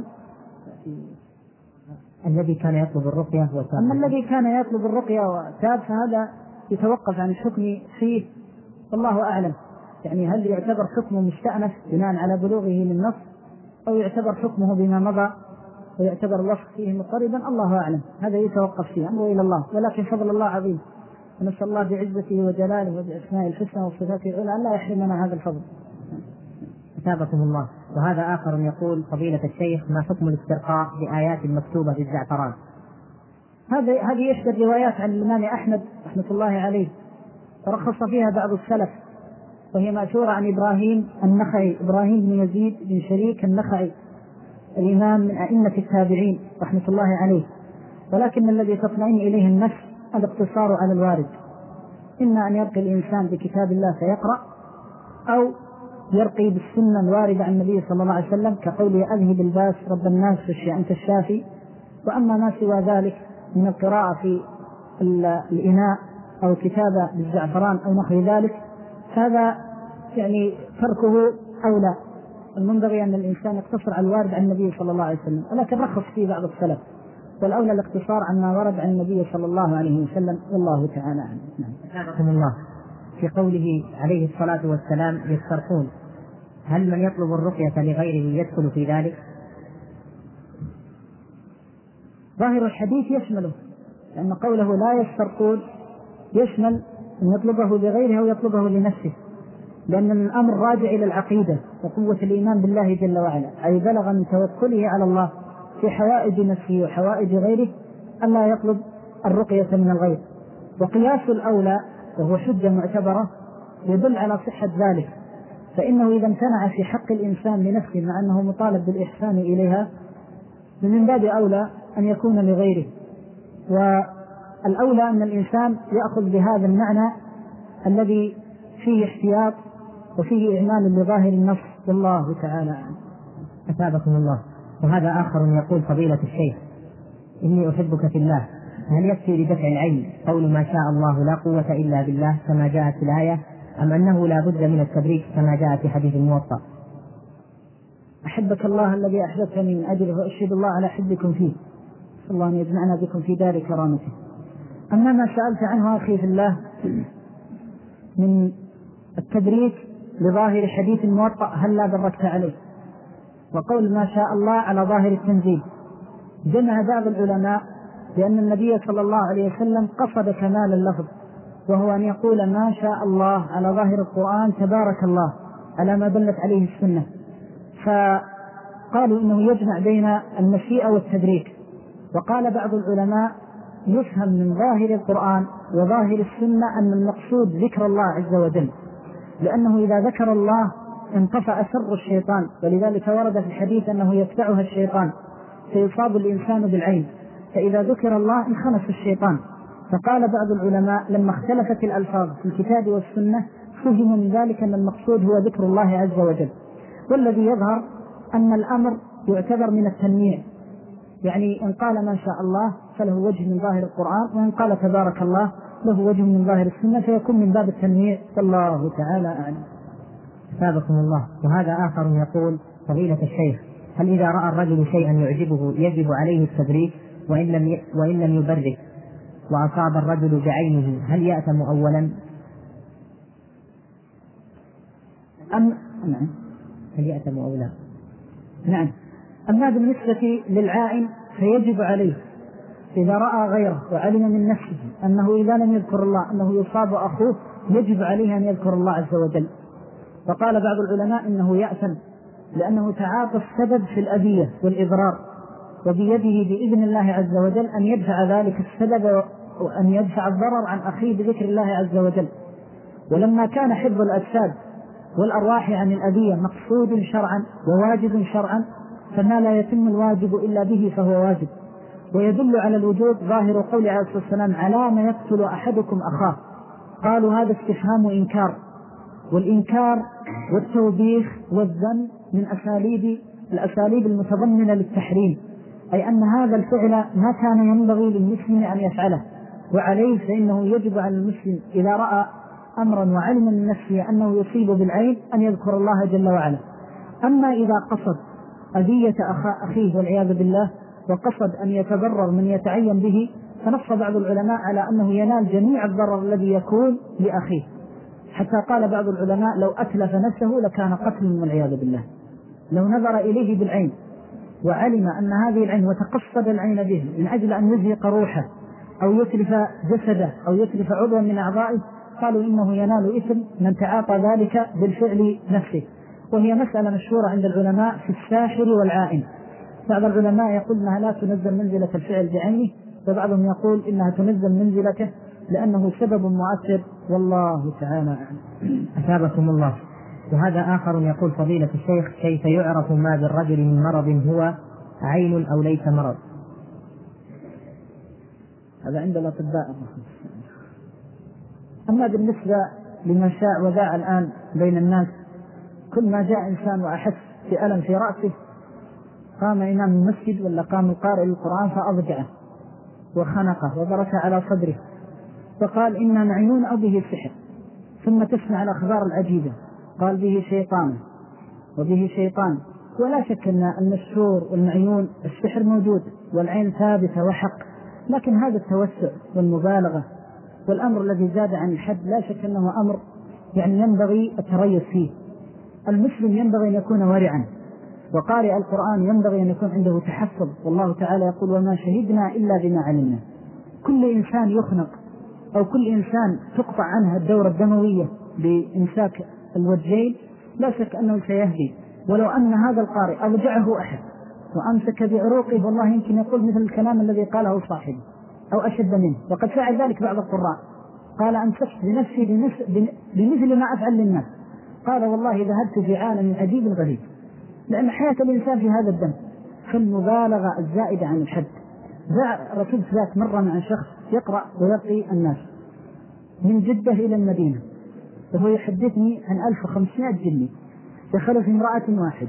الذي كان يطلب الرقية وتاب. أما الذي كان يطلب الرقية وتاب فهذا يتوقف عن الحكم فيه، والله أعلم. يعني هل يعتبر حكمه مستأنف بناء على بلوغه للنص، أو يعتبر حكمه بما مضى ويعتبر الوصف فيه مضطربا؟ الله أعلم، هذا يتوقف فيه، أمره إلى الله. ولكن فضل الله عظيم، ونسأل الله بعزته وجلاله وبأسمائه الحسنى وصفاته العلى أن لا يحرمنا هذا الفضل. أثابكم الله. وهذا آخر يقول: فضيلة الشيخ، ما حكم الاسترقاء بآيات مكتوبة بالزعفران؟ هذه إحدى الروايات عن الإمام أحمد رحمة الله عليه، ترخص فيها بعض السلف، وهي مأثورة عن إبراهيم النخعي، إبراهيم بن يزيد بن شريك النخعي، الإمام من أئمة التابعين رحمة الله عليه. ولكن الذي تطمئن إليه النفس الاقتصار على الوارد، إما أن يرقي الإنسان بكتاب الله فيقرأ، أو يرقي بالسنة الواردة عن النبي صلى الله عليه وسلم كقوله: أذهب الباس رب الناس واشفي أنت الشافي. وأما ما سوى ذلك من القراءة في الإناء أو كتابة بالزعفران أو نحو ذلك هذا يعني تركه أولى. المنبغي أن الإنسان يقتصر على الوارد عن النبي صلى الله عليه وسلم، ولكن رخص فيه بعض السلف، والأولى الاقتصار عن ما ورد عن النبي صلى الله عليه وسلم، والله تعالى أعلم. أثابكم الله. في قوله عليه الصلاة والسلام: يسترقون، هل من يطلب الرقية لغيره يدخل في ذلك؟ ظاهر الحديث يشمله، لأن قوله لا يسترقون يشمل أن يطلبه لغيره أو يطلبه لنفسه، لأن الأمر راجع إلى العقيدة وقوة الإيمان بالله جل وعلا، أي بلغ من توكله على الله في حوائج نفسه وحوائج غيره ألا يطلب الرقية من الغير. وقياس الأولى وهو حجة معتبرة يدل على صحة ذلك، فإنه إذا امتنع في حق الإنسان لنفسه مع أنه مطالب بالإحسان إليها من باب أولى أن يكون لغيره. والأولى أن الإنسان يأخذ بهذا المعنى الذي فيه احتياط وفيه إعمال لظاهر النص، والله تعالى أعلم. أثابكم الله. وهذا آخر يقول: فضيلة الشيخ، إني أحبك في الله، هل يكفي لدفع العين قول ما شاء الله لا قوة إلا بالله كما جاءت في الآية، أم أنه لا بد من التبريك كما جاء في حديث الموطأ؟ أحبك الله الذي أحببتني من أجله، وأشهد الله على حبكم فيه، صلى الله أن يجمعنا بكم في دار كرامته. أما ما سألت عنه أخي في الله من التبريك لظاهر حديث الموطأ هل لا بركت عليه، وقول ما شاء الله على ظاهر التنزيل، جمع بعض العلماء بأن النبي صلى الله عليه وسلم قصد كمال اللفظ وهو أن يقول ما شاء الله على ظاهر القرآن تبارك الله على ما دلت عليه السنة. فقالوا إنه يجمع بين المشيئة والتدريك. وقال بعض العلماء يفهم من ظاهر القرآن وظاهر السنة أن المقصود ذكر الله عز وجل، لأنه إذا ذكر الله انطفأ شر الشيطان، ولذلك ورد في الحديث أنه يتبعها الشيطان فيصاب الإنسان بالعين، فإذا ذكر الله انخنس الشيطان. فقال بعض العلماء لما اختلفت الألفاظ في الكتاب والسنة فهم من ذلك أن المقصود هو ذكر الله عز وجل. والذي يظهر أن الأمر يعتبر من التنويع، يعني إن قال ما شاء الله فله وجه من ظاهر القرآن، وإن قال تبارك الله له وجه من ظاهر السنة، فيكون من باب التنويع. والله تعالى أعلم. أثابكم الله. وهذا آخر يقول فضيلة الشيخ، هل إذا رأى الرجل شيئا يعجبه يجب عليه التبريك وإن لم يبرك وأصاب الرجل بعينه هل يأثم أولا؟ نعم. هل يأثم أولا؟ نعم. أما بالنسبة للعائن فيجب عليه إذا رأى غيره وعلم من نفسه أنه إذا لم يذكر الله أنه يصاب أخوه يجب عليه أن يذكر الله عز وجل. وقال بعض العلماء إنه يأثم لأنه تعاطى السبب في الأذية والإضرار، وبيده بإذن الله عز وجل أن يدفع ذلك السبب وأن يدفع الضرر عن أخيه بذكر الله عز وجل. ولما كان حفظ الأجساد والأرواح عن الأذية مقصود شرعا وواجب شرعا، فما لا يتم الواجب إلا به فهو واجب. ويدل على الوجوب ظاهر قول عليه الصلاة والسلام على ما يقتل أحدكم أخاه. قالوا هذا استفهام إنكار، والإنكار والتوبيخ والذم من الأساليب المتضمنة للتحريم، أي أن هذا الفعل ما كان ينبغي للمسلم أن يفعله، وعليه فإنه يجب على المسلم إذا رأى أمرا وعلم من نفسه أنه يصيب بالعين أن يذكر الله جل وعلا. أما إذا قصد أذية أخيه والعياذ بالله وقصد أن يتضرر من يتعين به، فنص بعض العلماء على أنه ينال جميع الضرر الذي يكون لأخيه، حتى قال بعض العلماء لو أتلف نفسه لكان قتل والعياذ بالله. لو نظر إليه بالعين وعلم أن هذه العين وتقصد العين به من أجل أن يزهق روحه أو يتلف جسده أو يتلف عضوا من أعضائه، قالوا إنه ينال إثم من تعاطى ذلك بالفعل نفسه. وهي مسألة مشهورة عند العلماء في الساحر والعائن. بعض العلماء يقول أنها لا تنزل منزلة الفعل بعينه، وبعضهم يقول إنها تنزل منزلته لأنه سبب مؤثر. والله تعالى أعلم. أثابكم الله. وهذا آخر يقول فضيلة الشيخ كيف يعرف ما بالرجل من مرض هو عين أو ليس مرض؟ هذا عند الأطباء. أما بالنسبة لمن شاء وذاع الآن بين الناس، كل ما جاء إنسان وأحس بألم في رأسه قام إمام المسجد ولا قام القارئ للقرآن فأضجعه وخنقه وبرك على صدره فقال إنا معيون أو به السحر، ثم تسمع الأخبار العجيبة قال به شيطان وبه شيطان. ولا شك أن السور والمعيون السحر موجود والعين ثابتة وحق، لكن هذا التوسع والمبالغة والأمر الذي زاد عن الحد لا شك أنه أمر يعني ينبغي التريث فيه. المسلم ينبغي أن يكون ورعا، وقارئ القرآن ينبغي أن يكون عنده تحفظ. والله تعالى يقول وما شهدنا إلا بما علمنا. كل إنسان يخنق أو كل إنسان تقطع عنها الدورة الدموية بإمساك الوجهين لا شك أنه سيهدي. ولو أن هذا القارئ أرجعه أحد وأمسك بعروقه والله يمكن يقول مثل الكلام الذي قاله صاحبه أو أشد منه. وقد فعل ذلك بعض القراء، قال أمسكت بنفسي بمثل ما أفعل للناس. قال والله ذهبت في عالم عجيب غريب، لأن حياة الإنسان في هذا الدم. فالمبالغة الزائدة عن الحد. رسول ذات مرة مع شخص يقرأ ويقي الناس من جدة إلى المدينة، وهو يحدثني عن 1500 جني دخلوا في امرأة واحدة.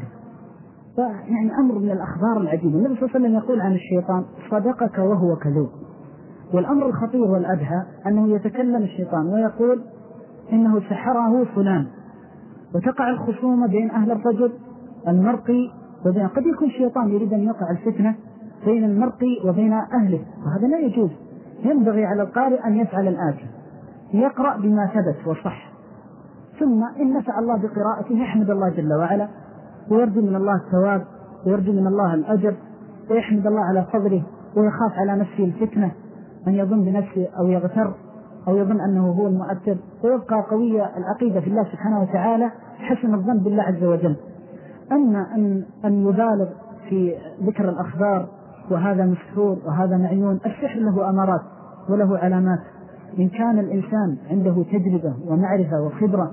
يعني أمر من الأخبار العجيبة. النبي صلى الله عليه وسلم يقول عن الشيطان صدقك وهو كذوب. والأمر الخطير والأدهى أنه يتكلم الشيطان ويقول إنه سحره فلان، وتقع الخصومة بين أهل الرجل المرقي وبين قد يكون الشيطان يريد أن يقع الفتنة بين المرقي وبين أهله، وهذا لا يجوز. ينبغي على القارئ أن يفعل الآتي: يقرأ بما ثبت وصح، ثم إن نفع الله بقراءته يحمد الله جل وعلا ويرجو من الله الثواب ويرجو من الله الأجر ويحمد الله على فضله ويخاف على نفسه الفتنة أن يظن بنفسه أو يغتر أو يظن أنه هو المؤثر، ويبقى قوي العقيدة في الله سبحانه وتعالى حسن الظن بالله عز وجل. أما أن يبالغ في ذكر الأخبار وهذا مسحور وهذا معيون، السحر له أمارات وله علامات. إن كان الإنسان عنده تجربة ومعرفة وخبرة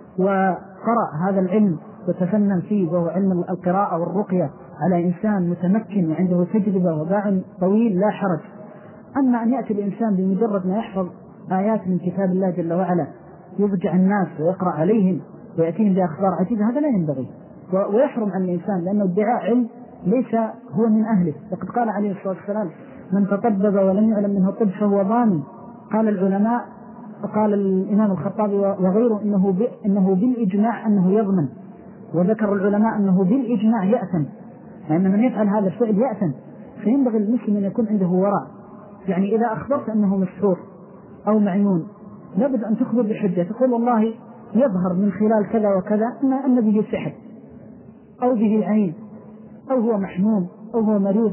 وقرأ هذا العلم وتفنن فيه وهو علم القراءة والرقية على إنسان متمكن وعنده تجربة وباع طويل لا حرج. أما أن يأتي الإنسان بمجرد ما يحفظ آيات من كتاب الله جل وعلا يضجع الناس ويقرأ عليهم ويأتيهم بأخبار عجيبة، هذا لا ينبغي ويحرم عن الإنسان، لأنه ادعاء علم ليس هو من أهله. وقد قال عليه الصلاة والسلام: من تطبب ولم يعلم منه طب فهو ضامن. قال العلماء، وقال الإمام الخطابي وغيره إنه بالإجماع أنه يضمن، وذكر العلماء أنه بالإجماع يأثم، لأن من يفعل هذا الفعل يأثم. فينبغي المسلم أن يكون عنده وراء، يعني إذا أخبرت أنه مسحور أو معيون لابد أن تخبر بحجة، تقول والله يظهر من خلال كذا وكذا أن به سحر أو به عين أو هو محموم أو هو مريض.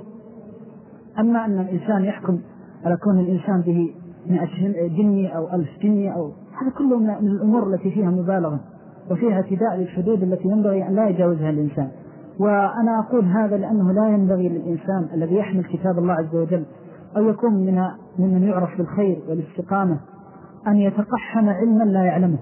أما أن الإنسان يحكم على كون الإنسان به 100 جني أو 1000 جني أو هذا كله من الأمور التي فيها مبالغة وفيها اعتداء للحدود التي ينبغي أن لا يجاوزها الإنسان. وأنا أقول هذا لأنه لا ينبغي للإنسان الذي يحمل كتاب الله عز وجل أو يكون ممن يعرف بالخير والاستقامة أن يتقحم علما لا يعلمه،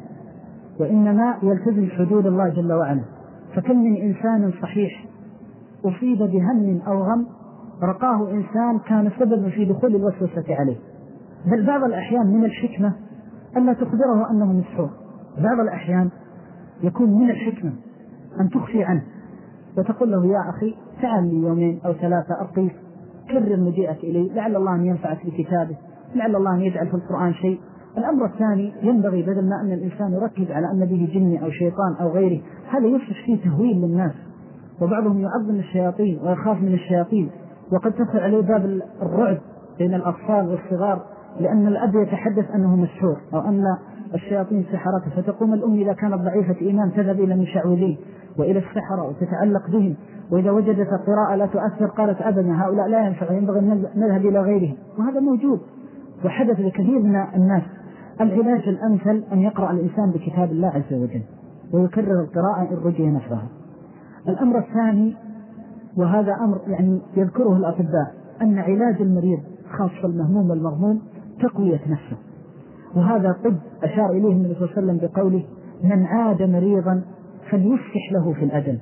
وإنما يلتزم حدود الله جل وعلا. فكم من إنسان صحيح أصيب بهم أو غم رقاه إنسان كان سببا في دخول الوسوسة عليه. بل بعض الأحيان من الحكمة ألا تخبره أنه مسحور، بعض الأحيان يكون من الحكمة أن تخفي عنه وتقول له: يا أخي تعال لي 2 أو 3 أرقيك، كرر مجيئك إلي، لعل الله أن ينفعك بكتابه، لعل الله أن يجعل في القرآن شيء. الأمر الثاني ينبغي بدل ما أن الإنسان يركز على أن به جني أو شيطان أو غيره، هذا يصبح فيه تهويل للناس، وبعضهم يعظم الشياطين ويخاف من الشياطين، وقد تدخل عليه باب الرعب بين الأطفال والصغار، لأن الأب يتحدث أنه مسحور أو أن الشياطين سحرته، فتقوم الأم إذا كانت ضعيفة إيمان تذهب إلى المشعوذين وإلى السحرة وتتعلق بهم، وإذا وجدت القراءة لا تؤثر قالت أبدا هؤلاء لا ينفع، ينبغي أن نذهب إلى غيرهم. وهذا موجود وحدث لكثير من الناس. العلاج الأمثل أن يقرأ الإنسان بكتاب الله عز وجل ويكرر القراءة إن رجي نفسها. الأمر الثاني، وهذا أمر يعني يذكره الأطباء، أن علاج المريض خاصة المهموم والمغموم تقوية نفسه، وهذا طب أشار إليه النبي صلى الله عليه وسلم بقوله: من عاد مريضا فليفسح له في الأجل.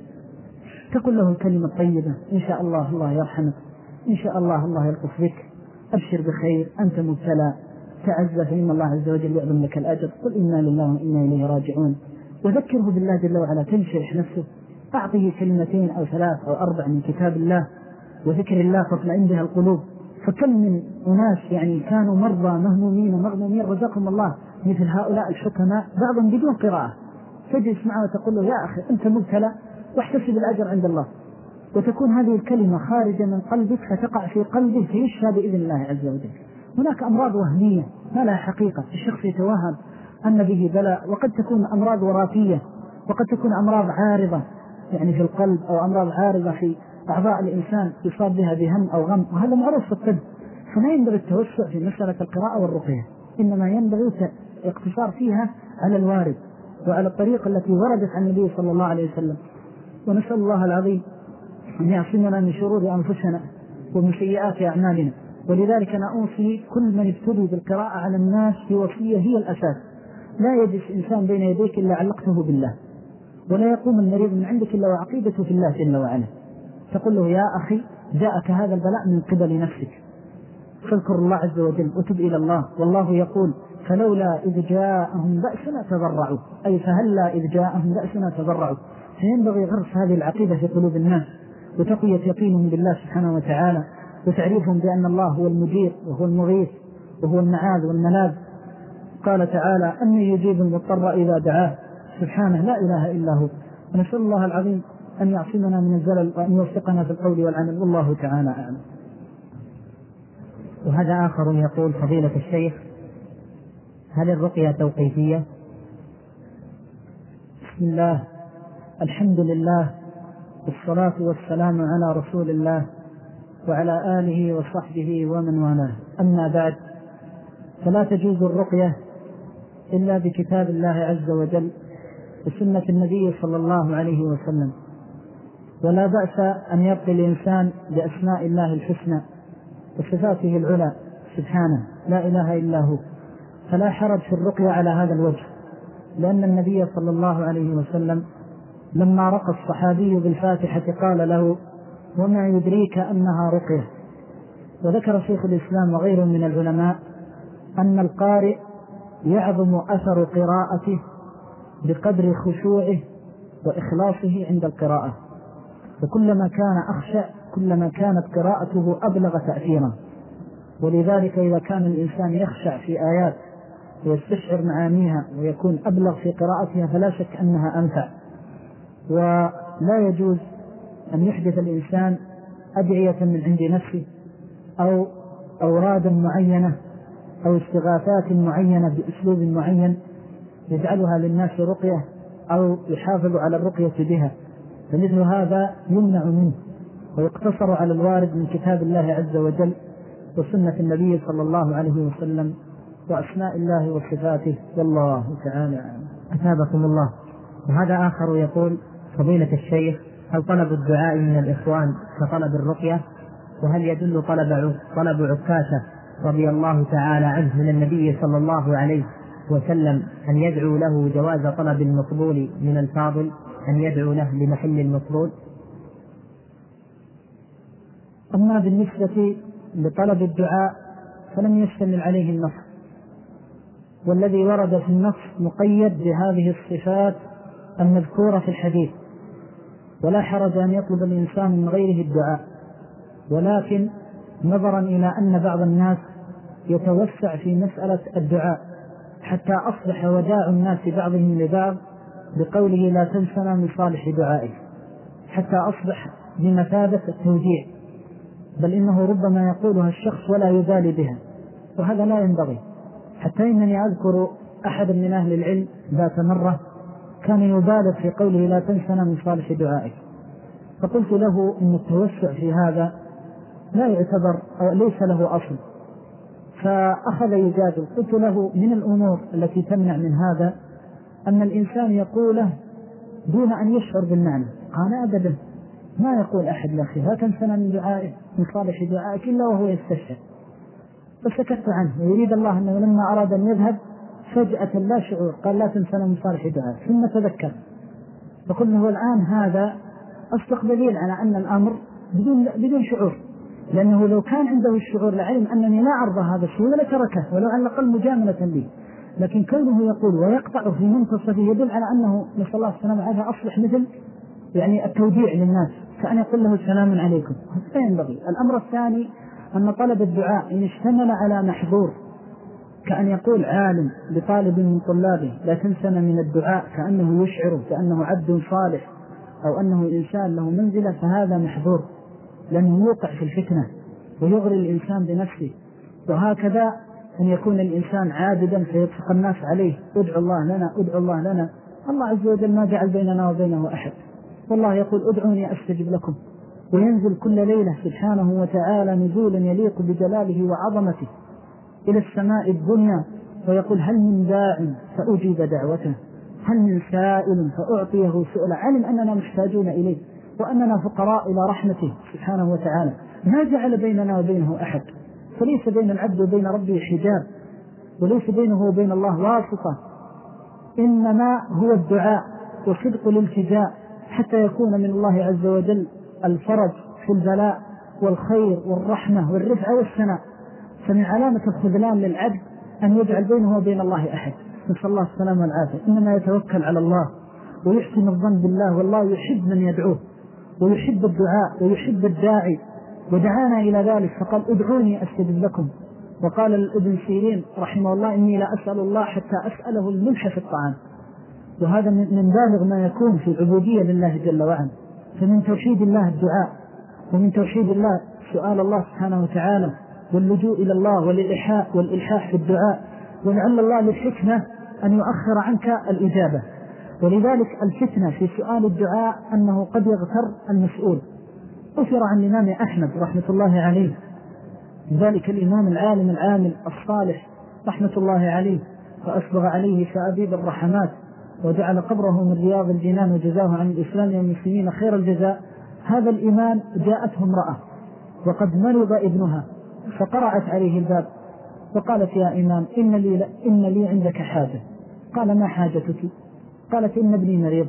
تقول له الكلمة الطيبة: إن شاء الله الله يرحمك، إن شاء الله الله يلطف بك، أبشر بخير، أنت مبتلى، تعز فإن الله عز وجل يعظم لك الأجر، قل إنا لله وإنا إليه راجعون. وذكره بالله جل وعلا تنشرح نفسه، أعطيه 2 أو 3 أو 4 من كتاب الله وذكر الله تطمئن بها القلوب. فكم من أناس يعني كانوا مرضى مهمومين ومغمومين رزقهم الله مثل هؤلاء الحكماء، بعضهم بدون قراءة، تجلس معه وتقول له: يا أخي أنت مبتلى واحتسب الأجر عند الله، وتكون هذه الكلمة خارجة من قلبك فتقع في قلبه فيشفى بإذن الله عز وجل. هناك أمراض وهمية ما لها حقيقة، الشخص يتوهم أن به بلاء، وقد تكون أمراض وراثية، وقد تكون أمراض عارضة يعني في القلب، أو أمراض عارضة في أعضاء الإنسان يصاب بها بهم أو غم، وهذا معروف في الطب. فلا ينبغي التوسع في مسألة القراءة والرقية، إنما ينبغي الاقتصار فيها على الوارد وعلى الطريقة التي وردت عن النبي صلى الله عليه وسلم. ونسأل الله العظيم أن يعصمنا من شرور أنفسنا ومن سيئات أعمالنا. ولذلك أنا أوصي كل من يبتدي بالقراءة على الناس بوصية هي الأساس: لا يجلس إنسان بين يديك إلا علقته بالله، ولا يقوم المريض من عندك إلا وعقيدته في الله جل وعلا. تقول له: يا أخي جاءك هذا البلاء من قبل نفسك، فاذكر الله عز وجل وتب إلى الله، والله يقول: فلولا إذ جاءهم بأسنا تضرعوا، أي فهلا إذ جاءهم بأسنا تضرعوا. فينبغي غرس هذه العقيدة في قلوب الناس وتقوية يقينهم بالله سبحانه وتعالى، وتعريفهم بأن الله هو المجير وهو المغيث وهو المعاذ والملاذ. قال تعالى: أن يجيب المضطر إذا دعاه، سبحانه لا إله إلا هو. ونسأل الله العظيم أن يعصمنا من الزلل وأن يوفقنا في القول والعمل، والله تعالى أعلم. وهذا آخر يقول: فضيلة الشيخ، هل الرقية توقيفية؟ بسم الله، الحمد لله، والصلاة والسلام على رسول الله وعلى آله وصحبه ومن والاه. أما بعد، فلا تجوز الرقية إلا بكتاب الله عز وجل وسنة النبي صلى الله عليه وسلم، ولا بأس أن يرقي الإنسان بأسماء الله الحسنى وصفاته العلى سبحانه لا إله إلا هو، فلا حرج في الرقية على هذا الوجه، لأن النبي صلى الله عليه وسلم لما رقى الصحابي بالفاتحة قال له: وما يدريك أنها رقية. وذكر شيخ الإسلام وغيره من العلماء أن القارئ يعظم أثر قراءته بقدر خشوعه وإخلاصه عند القراءة، وكلما كان أخشع كلما كانت قراءته أبلغ تأثيرا. ولذلك إذا كان الإنسان يخشع في آيات ويستشعر معانيها ويكون أبلغ في قراءتها فلا شك أنها أنفع. ولا يجوز أن يحدث الإنسان أدعية من عند نفسه أو أورادا معينة أو استغاثات معينة بأسلوب معين يجعلها للناس رقية أو يحافظ على الرقية بها، فمثل هذا يمنع منه ويقتصر على الوارد من كتاب الله عز وجل وسنة النبي صلى الله عليه وسلم وأسماء الله وصفاته، والله تعالى أثابكم الله. وهذا آخر يقول: فضيلة الشيخ، هل طلب الدعاء من الإخوان كطلب الرقية؟ وهل يدل طلب عكاشة رضي الله تعالى عنه من النبي صلى الله عليه وسلم أن يدعو له جواز طلب المطلول من الفاضل أن يدعو له لمحل المطلول؟ أما بالنسبة لطلب الدعاء فلم يشتمل عليه النص، والذي ورد في النص مقيد بهذه الصفات المذكورة في الحديث، ولا حرج أن يطلب الإنسان من غيره الدعاء، ولكن نظرا إلى أن بعض الناس يتوسع في مسألة الدعاء حتى أصبح وداع الناس بعضهم لبعض بقوله: لا تنسنا من صالح دعائك، حتى أصبح بمثابة التوجيع، بل إنه ربما يقولها الشخص ولا يبالي بها، وهذا لا ينبغي. حتى إنني أذكر أحد من أهل العلم ذات مرة كان يبالغ في قوله: لا تنسنا من صالح دعائك، فقلت له إن التوسع في هذا لا يعتبر أو ليس له أصل، فأخذ يجادل. قلت له: من الأمور التي تمنع من هذا أن الإنسان يقوله دون أن يشعر بالمعنى. قال: أبدا، ما يقول أحد لأخي لا تنسنا من دعائك من صالح دعائك إلا وهو يستشعر. فسكت عنه، ويريد الله أنه لما أراد أن يذهب فجأة لا شعور قال: لا تنسنا من صالح دعائك، ثم تذكر. فقلنا: هو الآن هذا أصدق دليل على أن الأمر بدون شعور، لأنه لو كان عنده الشعور لعلم أنني لا أرضى هذا الشيء ولتركه ولو على الأقل مجاملة لي، لكن كونه يقول ويقطع في منتصفه يدل على أنه نسأل الله السلامة عليها أصبح مثل يعني التوديع للناس، كأن يقول له: سلام عليكم. هذا ينبغي. الأمر الثاني أن طلب الدعاء إن اشتمل على محظور، كأن يقول عالم لطالب من طلابه: لا تنسنا من الدعاء، كأنه يشعره كأنه عبد صالح أو أنه إنسان له منزلة، فهذا محظور لأنه يوقع في الفتنة ويغري الإنسان بنفسه. وهكذا أن يكون الإنسان عابدا فيتفق الناس عليه: ادعو الله لنا ادعو الله لنا. الله عز وجل ما جعل بيننا وبينه أحد، والله يقول: ادعوني أستجب لكم، وينزل كل ليلة سبحانه وتعالى نزولا يليق بجلاله وعظمته إلى السماء الدنيا ويقول: هل من داع فأجيب دعوته، هل من سائل فأعطيه سؤال. علم أننا محتاجون إليه وأننا فقراء إلى رحمته سبحانه وتعالى، ما جعل بيننا وبينه أحد، فليس بين العبد وبين ربه حجاب، وليس بينه وبين الله واسطة، إنما هو الدعاء وصدق الالتجاء حتى يكون من الله عز وجل الفرج في البلاء والخير والرحمة والرفع والثناء. فمن علامة الخذلان للعبد أن يجعل بينه وبين الله أحد، نسأل الله السلامة والعافية. إنما يتوكل على الله ويحسن الظن بالله، والله يحب من يدعوه ويحب الدعاء ويحب الداعي، ودعانا إلى ذلك فقال: ادعوني أستجب لكم. وقال ابن سيرين رحمه الله: إني لا أسأل الله حتى أسأله الملح في الطعام. وهذا من بالغ ما يكون في العبودية لله جل وعلا. فمن توحيد الله الدعاء، ومن توحيد الله سؤال الله سبحانه وتعالى واللجوء إلى الله والإلحاح في الدعاء، ولعل الله للحكمة أن يؤخر عنك الإجابة. ولذلك الفتنة في سؤال الدعاء أنه قد يغتر المسؤول. أثر عن الإمام أحمد رحمة الله عليه، ذلك الإمام العالم العامل الصالح رحمة الله عليه، فأسبغ عليه شآبيب الرحمات وجعل قبره من رياض الجنان وجزاه عن الإسلام والمسلمين خير الجزاء. هذا الإمام جاءته امرأة وقد مرض ابنها فقرأت عليه الباب فقالت يا إمام إن لي عندك حاجة. قال ما حاجتك؟ قالت إن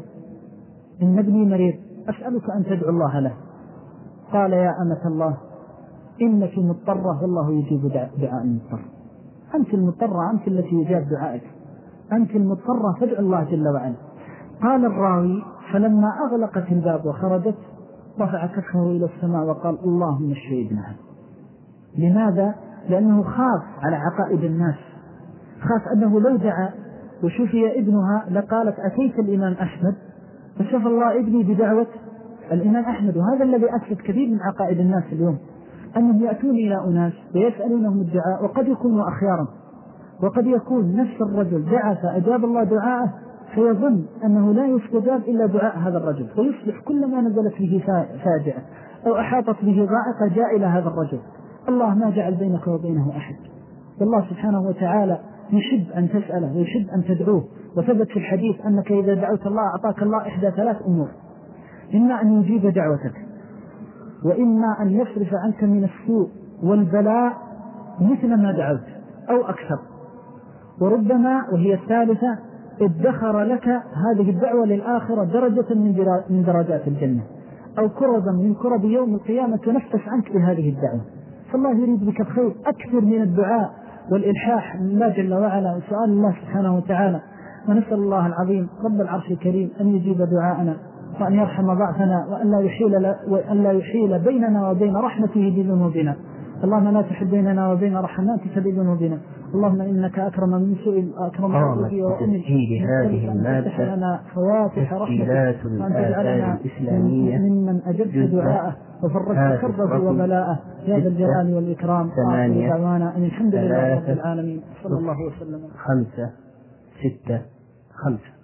ابني مريض أسألك أن تدعو الله له. قال يا أمة الله إنك مضطرة والله يجيب دعاء المضطر. أنت المضطرة، أنت التي يجاب دعائك، أنت المضطرة فادعو الله جل وعلا. قال الراوي فلما أغلقت الباب وخرجت رفع كفه إلى السماء وقال اللهم اشفي ابنها. لماذا؟ لأنه خاف على عقائد الناس، خاف أنه لو دعا وشفي ابنها لقالت أتيت الإمام أحمد فشفى الله ابني بدعوة الإمام أحمد. وهذا الذي أثبت كثير من عقائد الناس اليوم، أنهم يأتون إلى أناس ويسألونهم الدعاء وقد يكونوا أخيارا، وقد يكون نفس الرجل دعا فأجاب الله دعاءه فيظن أنه لا يستجاب إلا دعاء هذا الرجل، فيصبح كل ما نزلت به فاجعة أو أحاطت به ضائقة جاء إلى هذا الرجل. الله ما جعل بينك وبينه أحد. والله سبحانه وتعالى يحب أن تسأله ويحب أن تدعوه. وثبت في الحديث أنك إذا دعوت الله أعطاك الله إحدى 3 أمور: إما أن يجيب دعوتك، وإما أن يصرف عنك من السوء والبلاء مثل ما دعوت أو أكثر، وربما وهي الثالثة ادخر لك هذه الدعوة للآخرة درجة من درجات الجنة، أو كربا من كرب يوم القيامة تنفس عنك بهذه الدعوة. فالله يريد بك الخير أكثر من الدعاء والإلحاح من الله جل وعلا وسؤال الله سبحانه وتعالى. ونسأل الله العظيم رب العرش الكريم أن يجيب دعاءنا وأن يرحم ضعفنا وأن لا يحيل بيننا وبين رحمته بذنوبنا. اللهم لا تحب بيننا وبين رحماتك بذنوبنا. اللهم إنك أكرم من سئل أكرم من وأمن هذه المادة لنا فواتح رحمتك وأن تجعلنا ممن أجبت دعاءه وفرجت كربه وبلاءه يا ذا الجلال والإكرام. دعوانا أن الحمد لله رب العالمين. صلى الله وسلم. 5 6 5